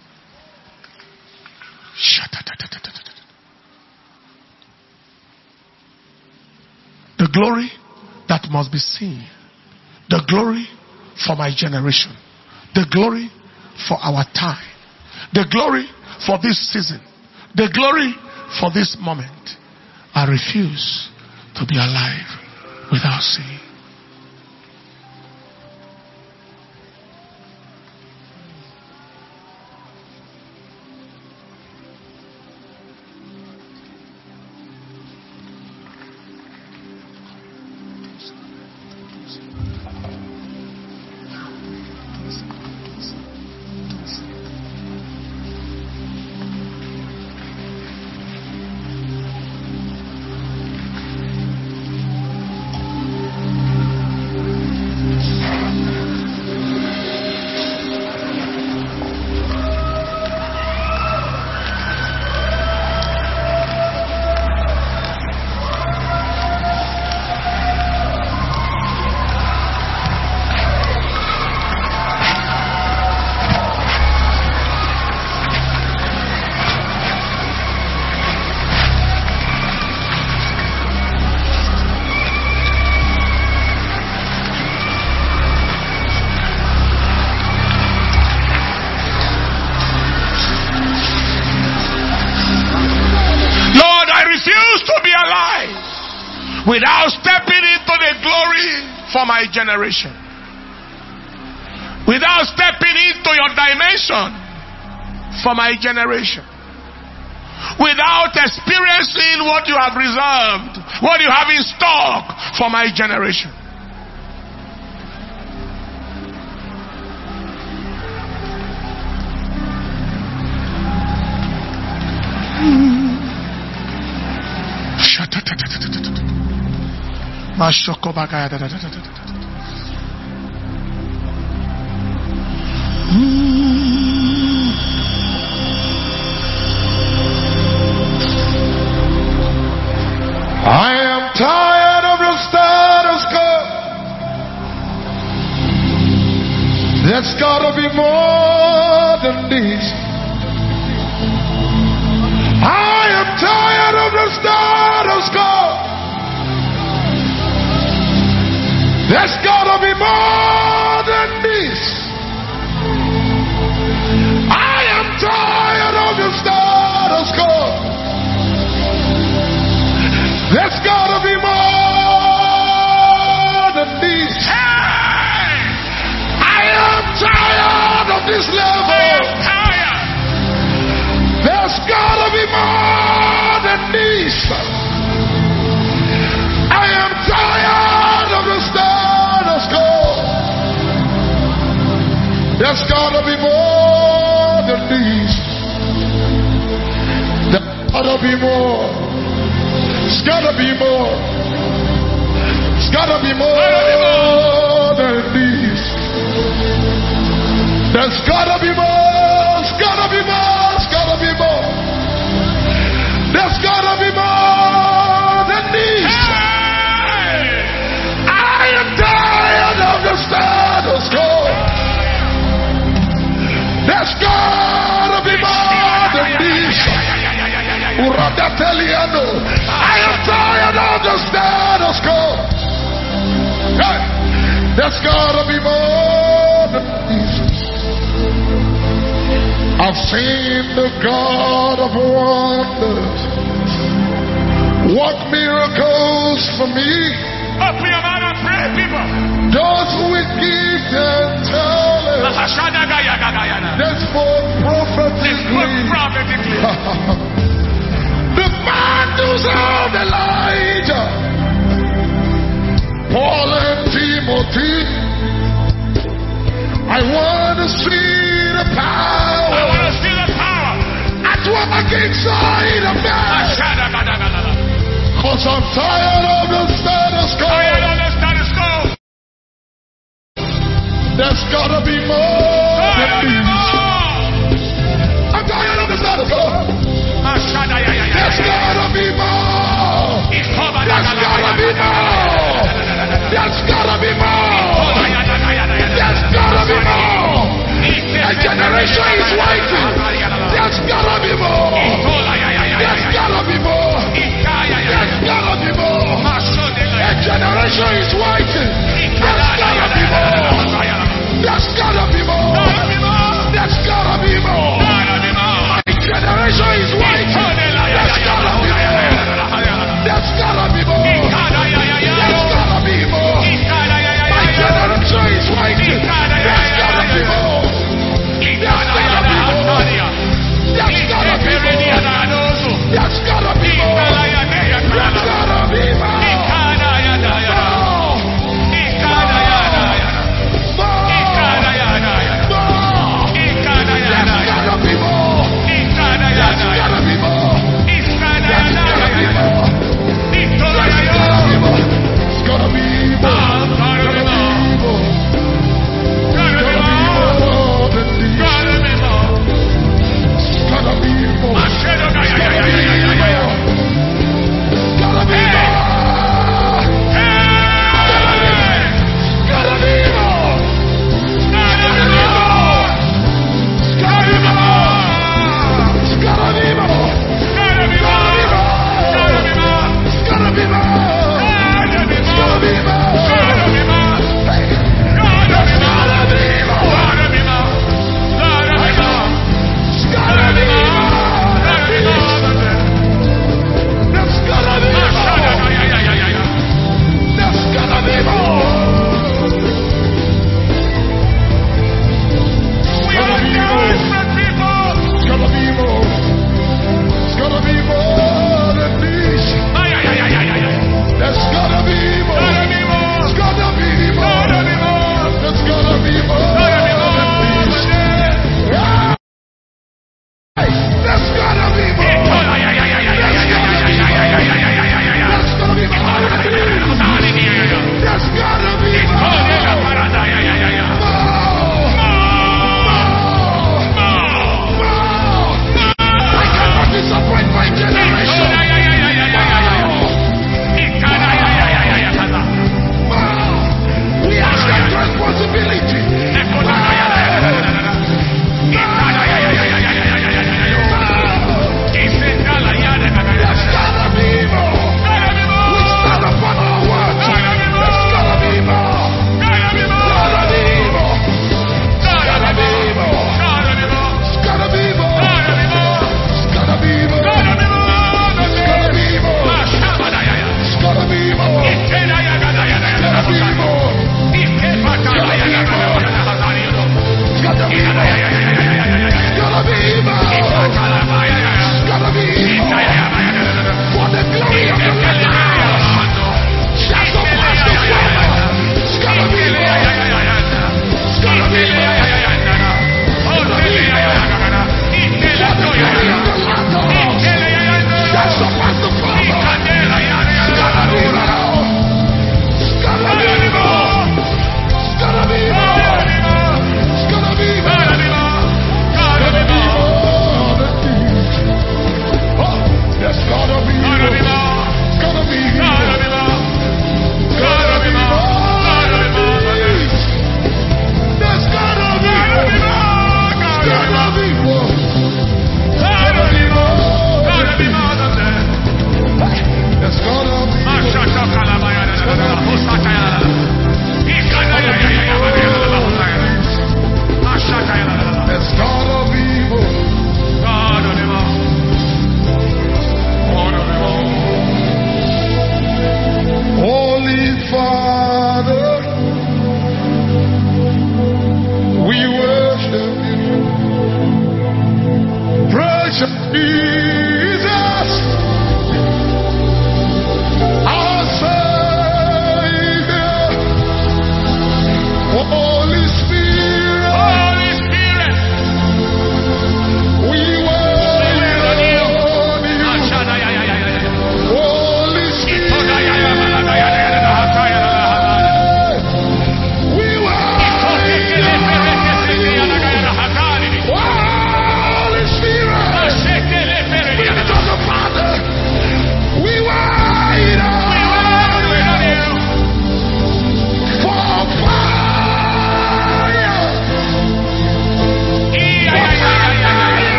The glory that must be seen. The glory for my generation. The glory for our time. The glory for this season. The glory for this moment. I refuse to be alive without seeing. Without stepping into the glory for my generation. Without stepping into your dimension for my generation. Without experiencing what you have reserved, what you have in stock for my generation. Mashoko bagaya da da da da da da. I am tired of the status quo. There's gotta be more than this. I am tired of the status quo. There's gotta be more than this. I am tired of the status quo. There's gotta be more than this. Hey! I am tired of this level. I am tired. There's gotta be more than this. I am tired of the status quo. There's gotta be more than this. There's gotta be more. It's gotta be more. It's gotta be more than this. There's gotta be more. It's gotta be more. It's gotta be more. There's gotta be more than this. I am tired of the status quo. There's gotta be more than this. I am tired of the status quo. Hey. There's gotta be more than this. I've seen the God of wonders work miracles for me. Open your mouth and pray, people. Those with gift and talent. They spoke prophetically. mantles of Elijah, Paul and Timothy. I want to see the power. I want to see the power at work inside of me. Cause I'm tired of the status quo. Tired of the status quo. There's gotta be more than this. I'm tired of the status quo. There's gotta be more. There's gotta be more. There's gotta be more. There's gotta be more. A generation is waiting. There's gotta be more. There's gotta be more. There's gotta be more. A generation is waiting. There's gotta be more. There's gotta be more. There's gotta be more. My generation is waiting. There's gotta be more. There's gotta be more. There's gotta be more. My generation is waiting. There's gotta be more. There's gotta be more. There's gotta be more. There's gotta be more. There's gotta be more.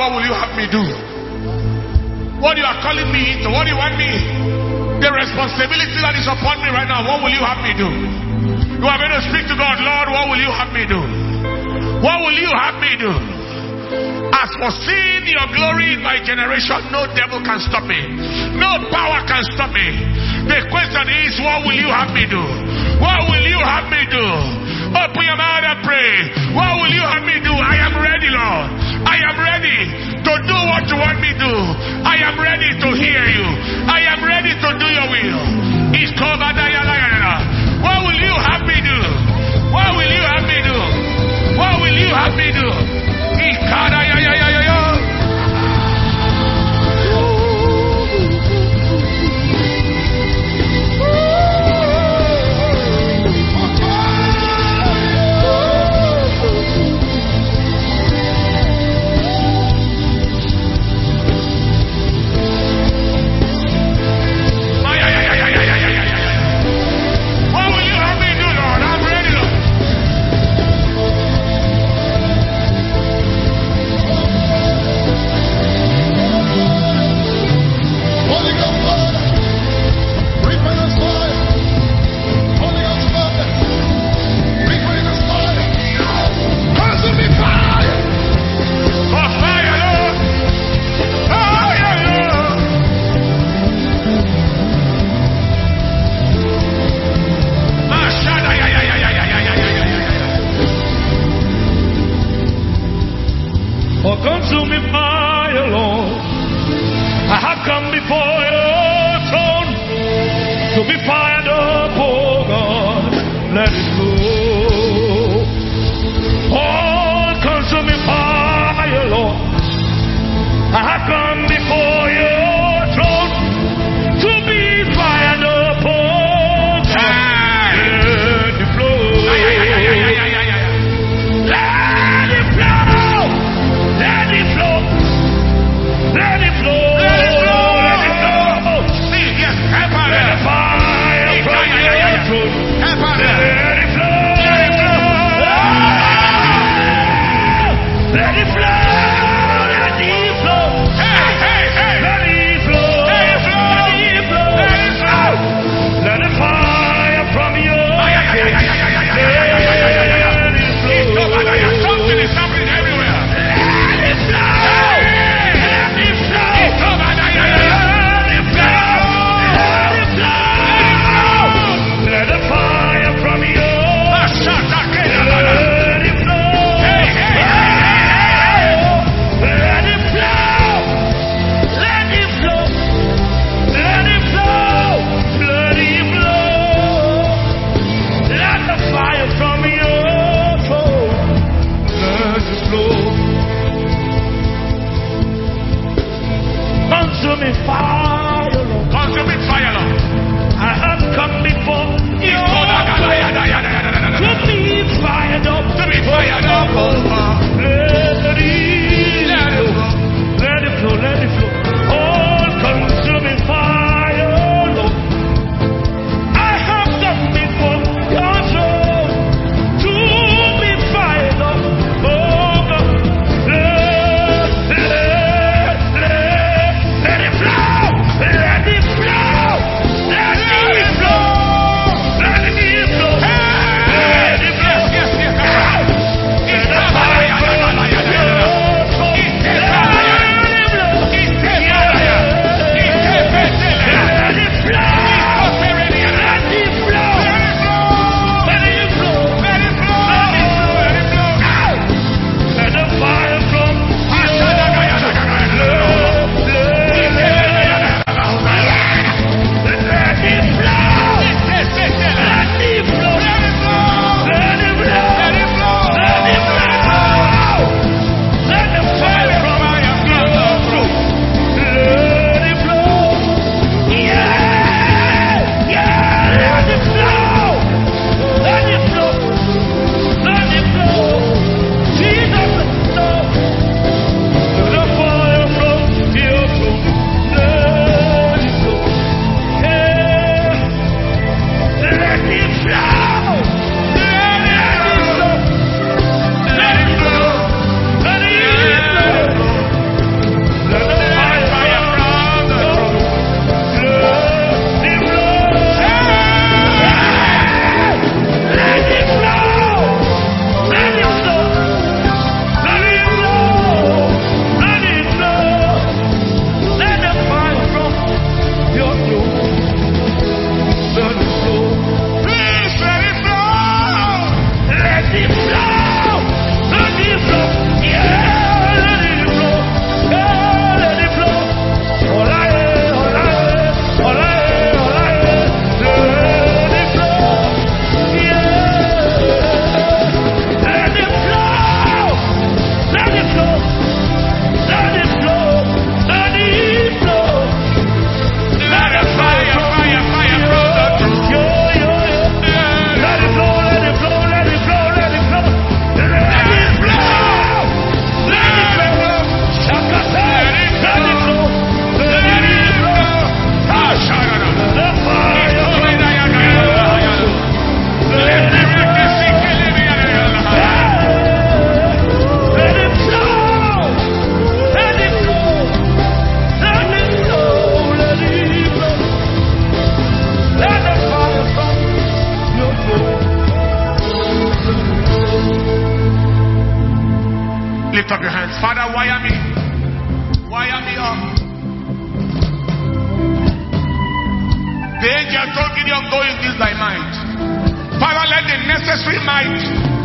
what will you have me do? What you are calling me into? What do you want me? The responsibility that is upon me right now, what will you have me do? You are going to speak to God, Lord, what will you have me do? What will you have me do? As for seeing your glory in my generation, no devil can stop me. No power can stop me. The question is, what will you have me do? What will you have me do? Open your mouth and pray. What will you have me do? I am ready, Lord. I am ready to do what you want me to do. I am ready to hear you. I am ready to do your will. What will you have me do? What will you have me do? What will you have me do? Consuming fire, Lord, I have come before your throne to be fired up, oh God, let it flow. Oh, consuming fire, Lord, I have come before your throne to be fired up, oh God, let it flow. Let it flow. Let it flow. Let it flow. See, yes, help out there. Fire from your throne. Help out there. Let it flow. Let it flow. Let it flow. Let it flow. Hey, hey, hey. Let it flow. Let it flow. Let it flow. Let it flow. Let the fire from your throne. Let it flow. Something is happening everywhere. Let it flow. Let the fire from you. Let it flow. Hey, hey, hey. Let it flow. Let it flow. Let it flow. Let it flow. Let the fire from you flow. Let it flow. Consuming fire, Lord. Consuming fire, Lord. I have come before you to be fired up, to be fired up. Let it flow, let it flow, let it flow. All consuming fire, Lord. I have come before your throne to be fired up. Oh God, let, let, let, let it flow, let it flow, let it flow, let it flow, let it flow. Yes, yes, yes. Let the fire Gideon, go in this thy might. Father, let the necessary might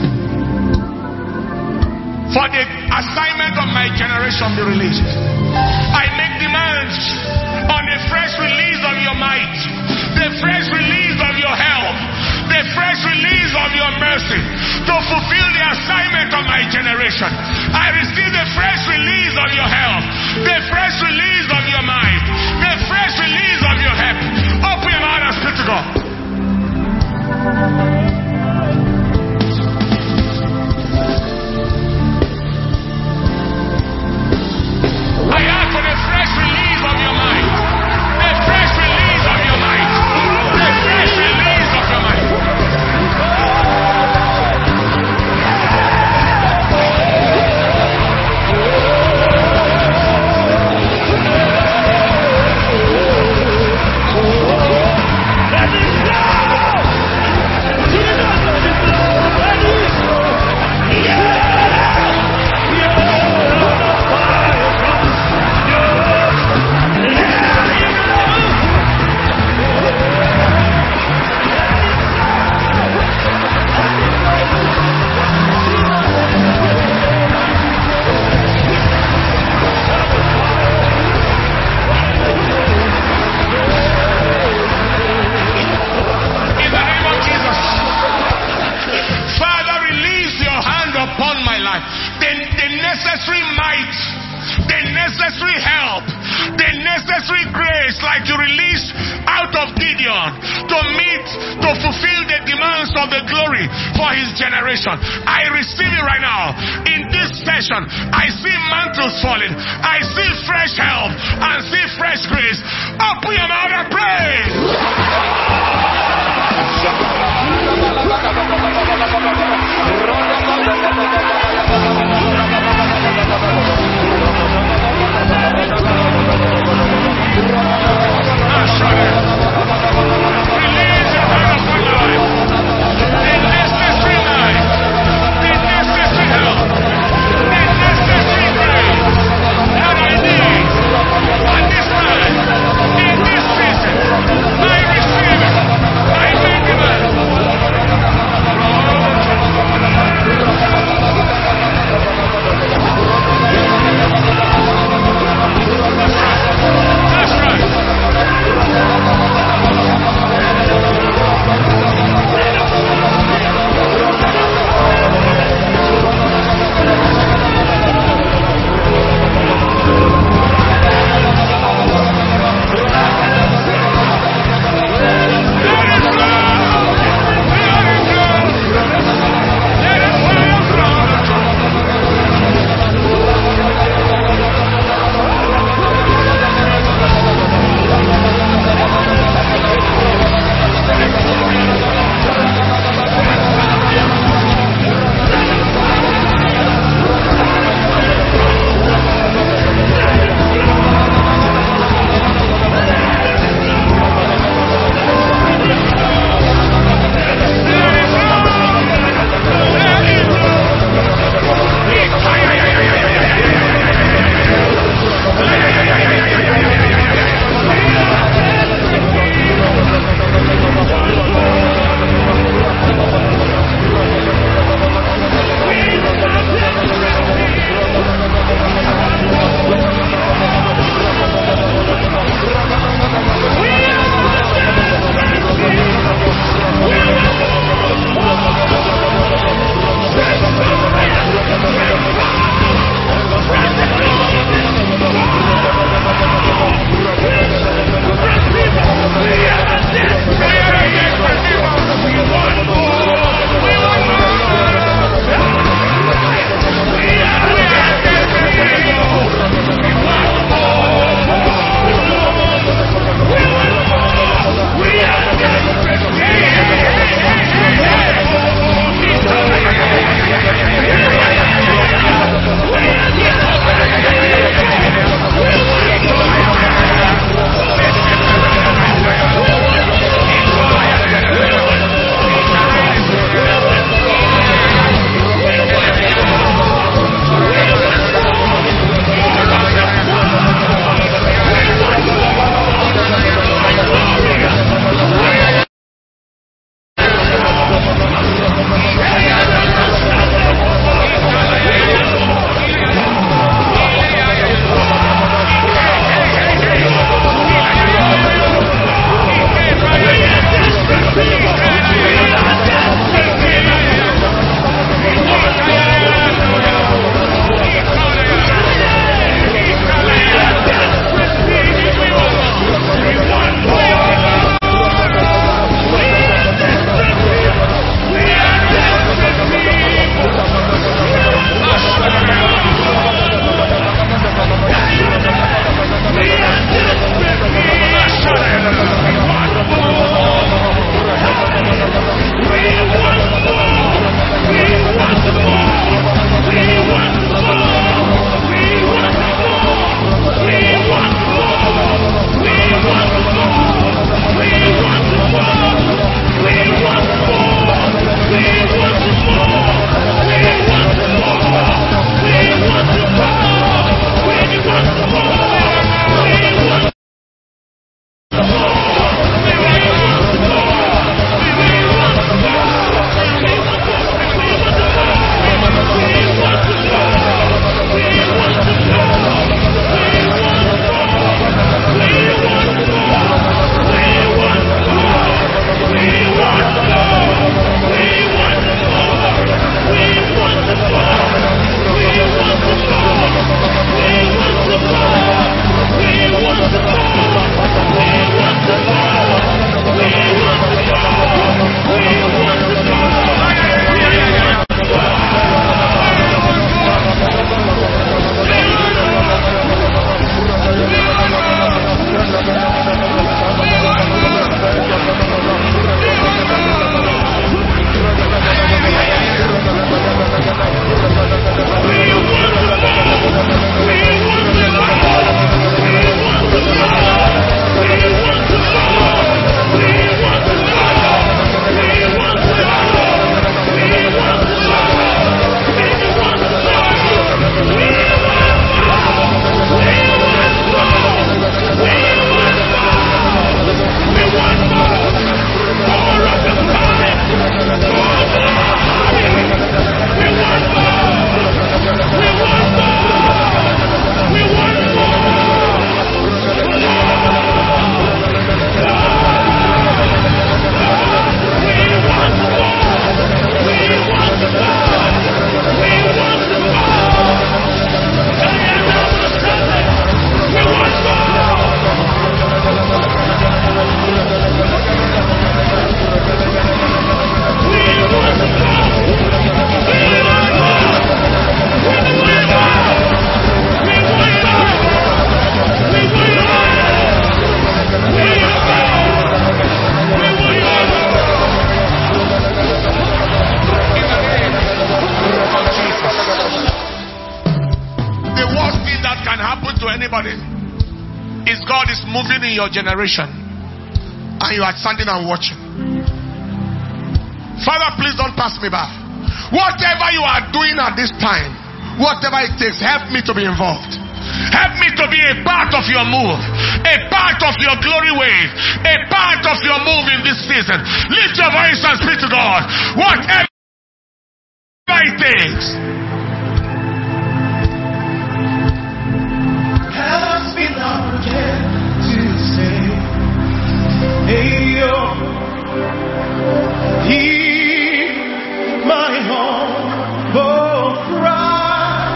for the assignment of my generation be released. I make demands on the fresh release of your might, the fresh release of your help, the fresh release of your mercy to fulfill the assignment of my generation. I receive the fresh release of your help, the fresh release of your might, the fresh release of your help. Open your mouth and speak to God. I ask for the fresh release of your might, the fresh release of your might, the fresh release of your might. I receive it right now. In this session, I see mantles falling. I see fresh help and see fresh grace. Open your mouth and pray. Release your hand upon your life. The necessary life, the necessary help, the necessary grace that I need. And this is God is moving in your generation, and you are standing and watching. Father, please don't pass me by. Whatever you are doing at this time, whatever it takes, help me to be involved. Help me to be a part of your move, a part of your glory wave, a part of your move in this season. Lift your voice and speak to God. Whatever it takes. Has been again to say, hey, oh, hear my humble cry.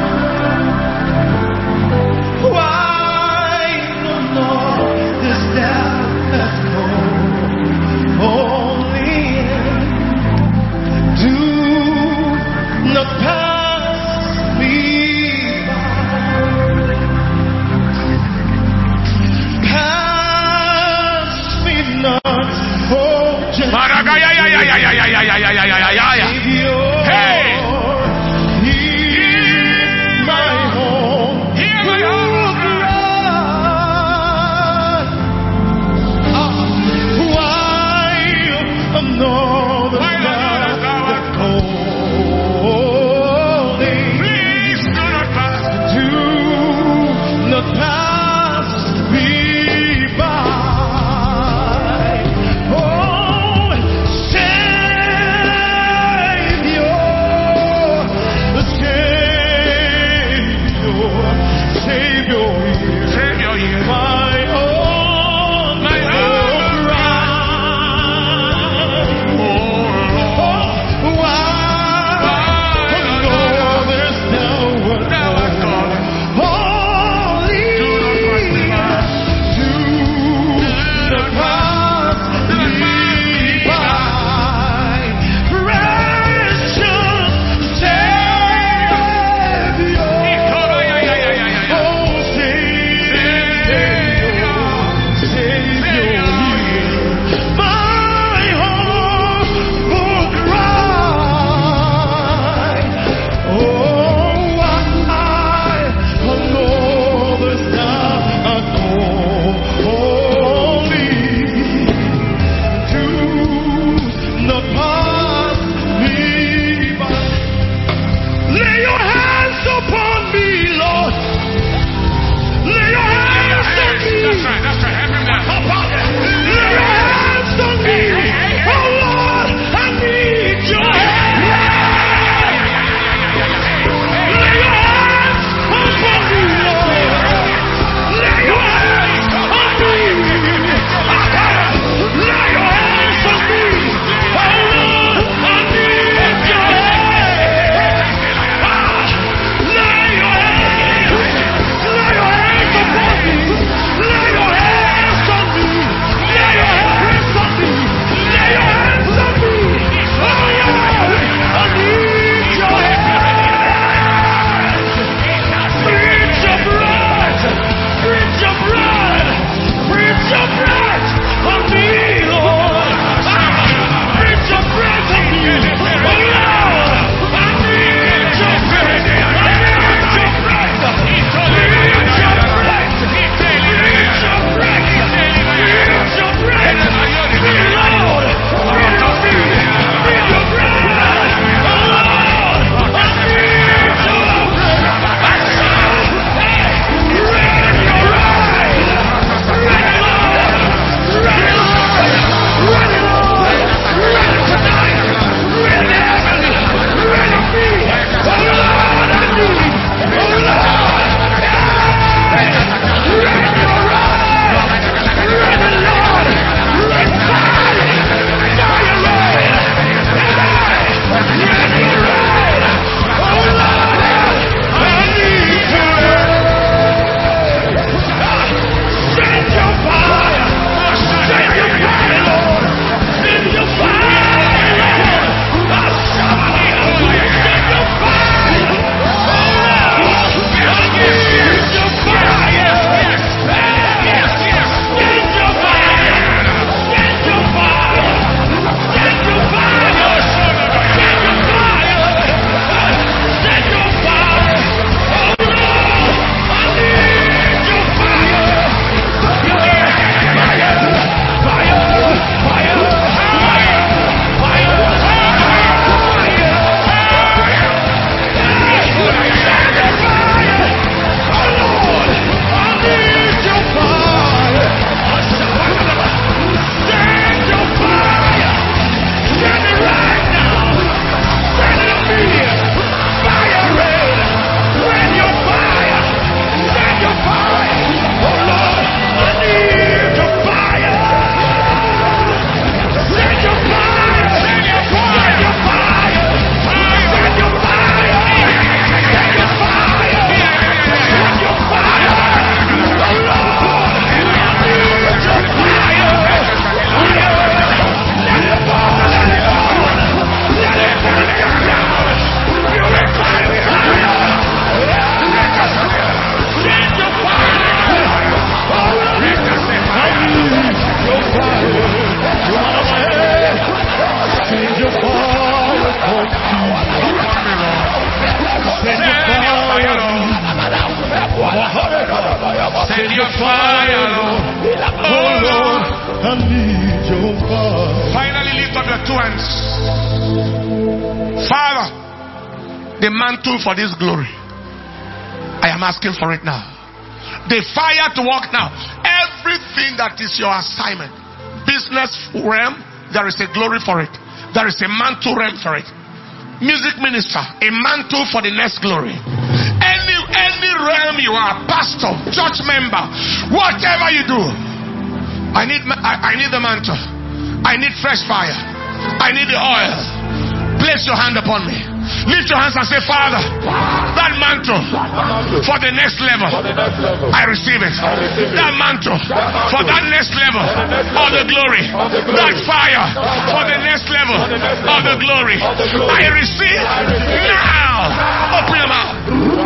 Why no more this death has come? Only do not pass. Finally, lift up your two hands. Father, the mantle for this glory, I am asking for it now. The fire to walk now. Everything that is your assignment, business realm, there is a glory for it. There is a mantle realm for it. Music minister, a mantle for the next glory. Any any realm you are, pastor, church member, whatever you do, I need I, I need the mantle. I need fresh fire. I need the oil. Place your hand upon me. Lift your hands and say, Father, that mantle for the next level, I receive it. That mantle for that next level of the glory, that fire for the next level of the glory, I receive now. Open your mouth.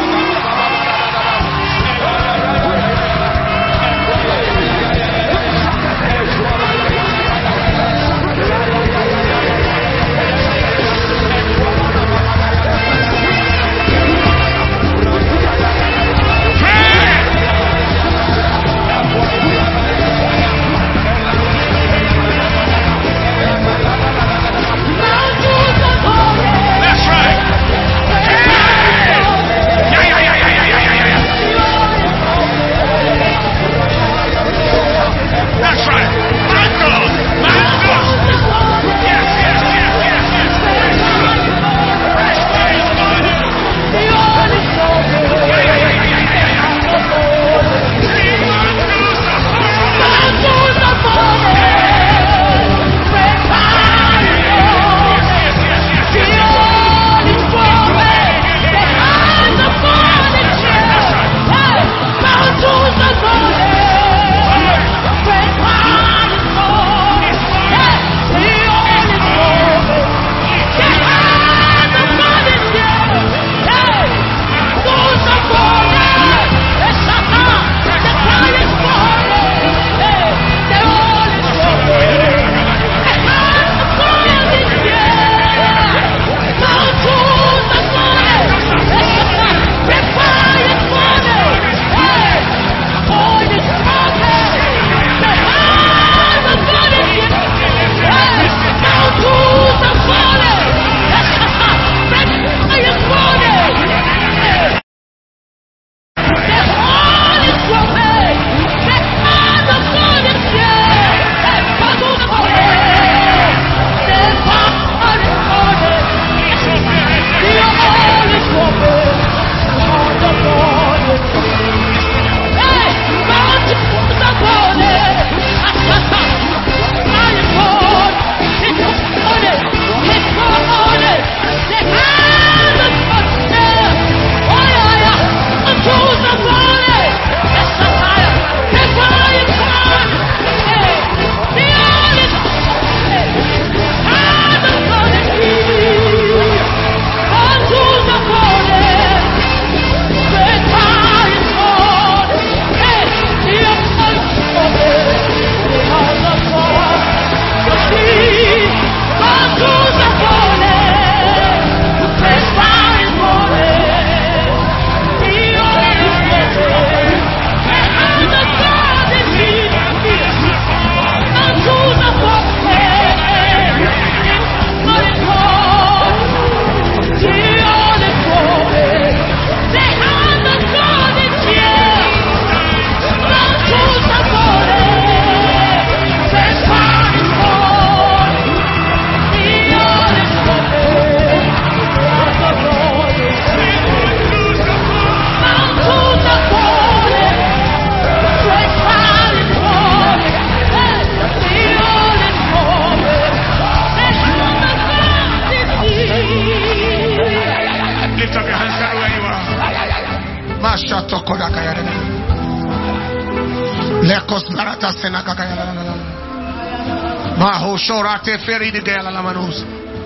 Shorate feri de gala la manus.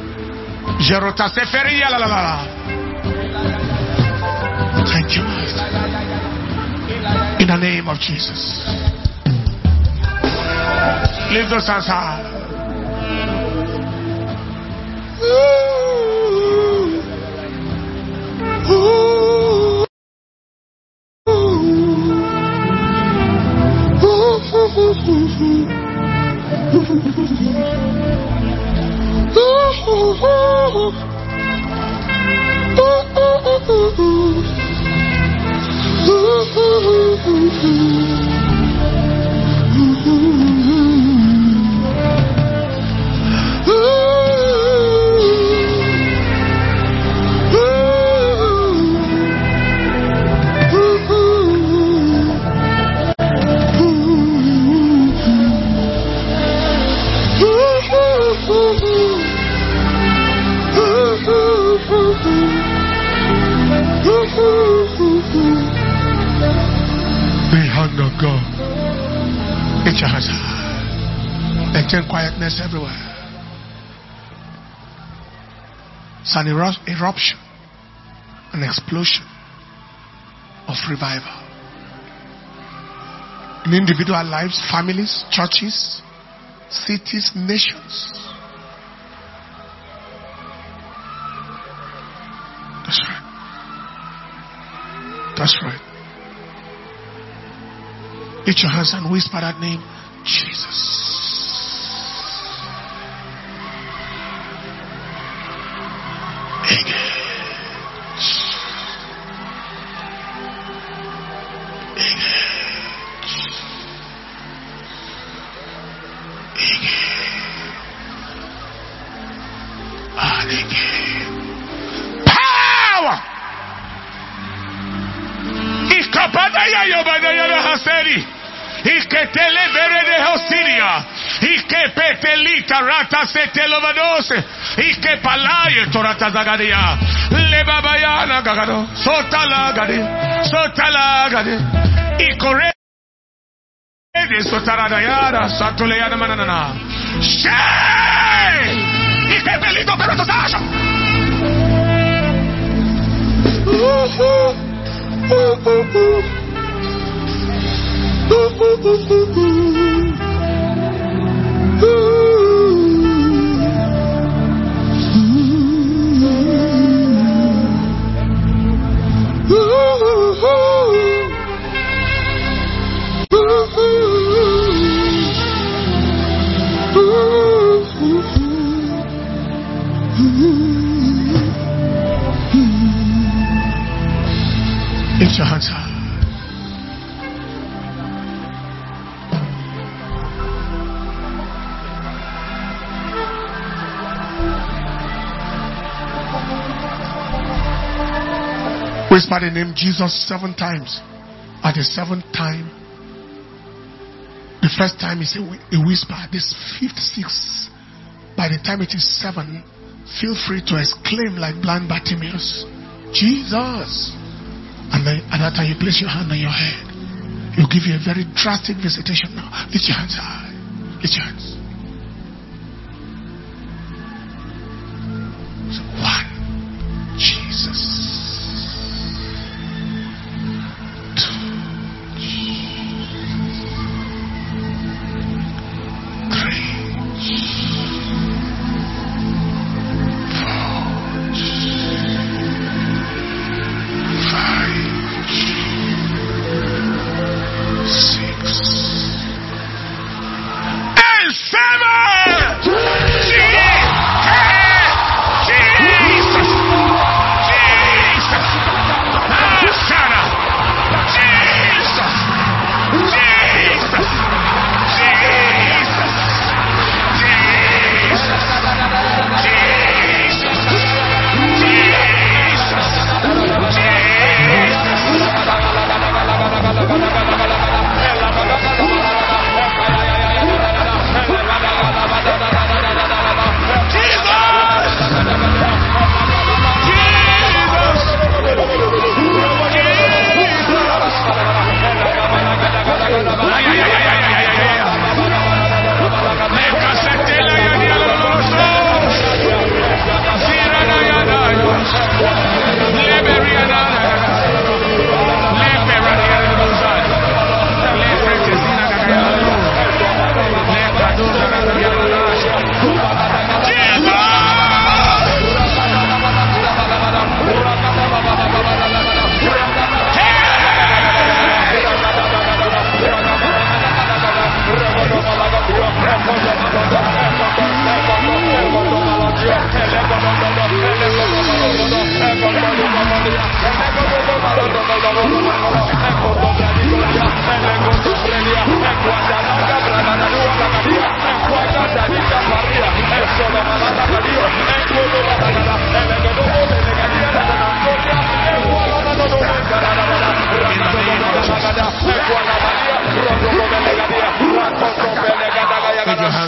Jerota se feri la la la. Thank you, Master. In the name of Jesus. Lift those hands high. Ooh. Ooh. Ooh. Quietness everywhere. It's an eruption, an explosion of revival in individual lives, families, churches, cities, nations. That's right. That's right. Lift your hands and whisper that name, Jesus. Y que te le vere de Osiria, y que petelita rata se te lo vadose, y que palaye torata zagaria, le babayana gagaro, sotala gadi, sotala gadi, y corre de sotaradayara, satuleana manana, shay, y que pelito pero tosasha. Lift your hands high. Whisper the name Jesus seven times. At the seventh time, the first time is a, a whisper. This fifth, sixth, by the time it is seven, feel free to exclaim like blind Bartimaeus, Jesus. And then at that time you place your hand on your head. He'll give you a very drastic visitation now. Lift your hands high. Lift your hands. So one, Jesus. Two, Jesus. Three, four, five, six, and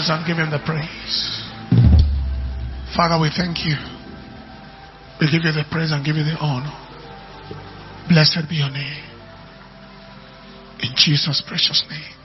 hands and give him the praise. Father, we thank you. We give you the praise and give you the honor. Blessed be your name. In Jesus' precious name.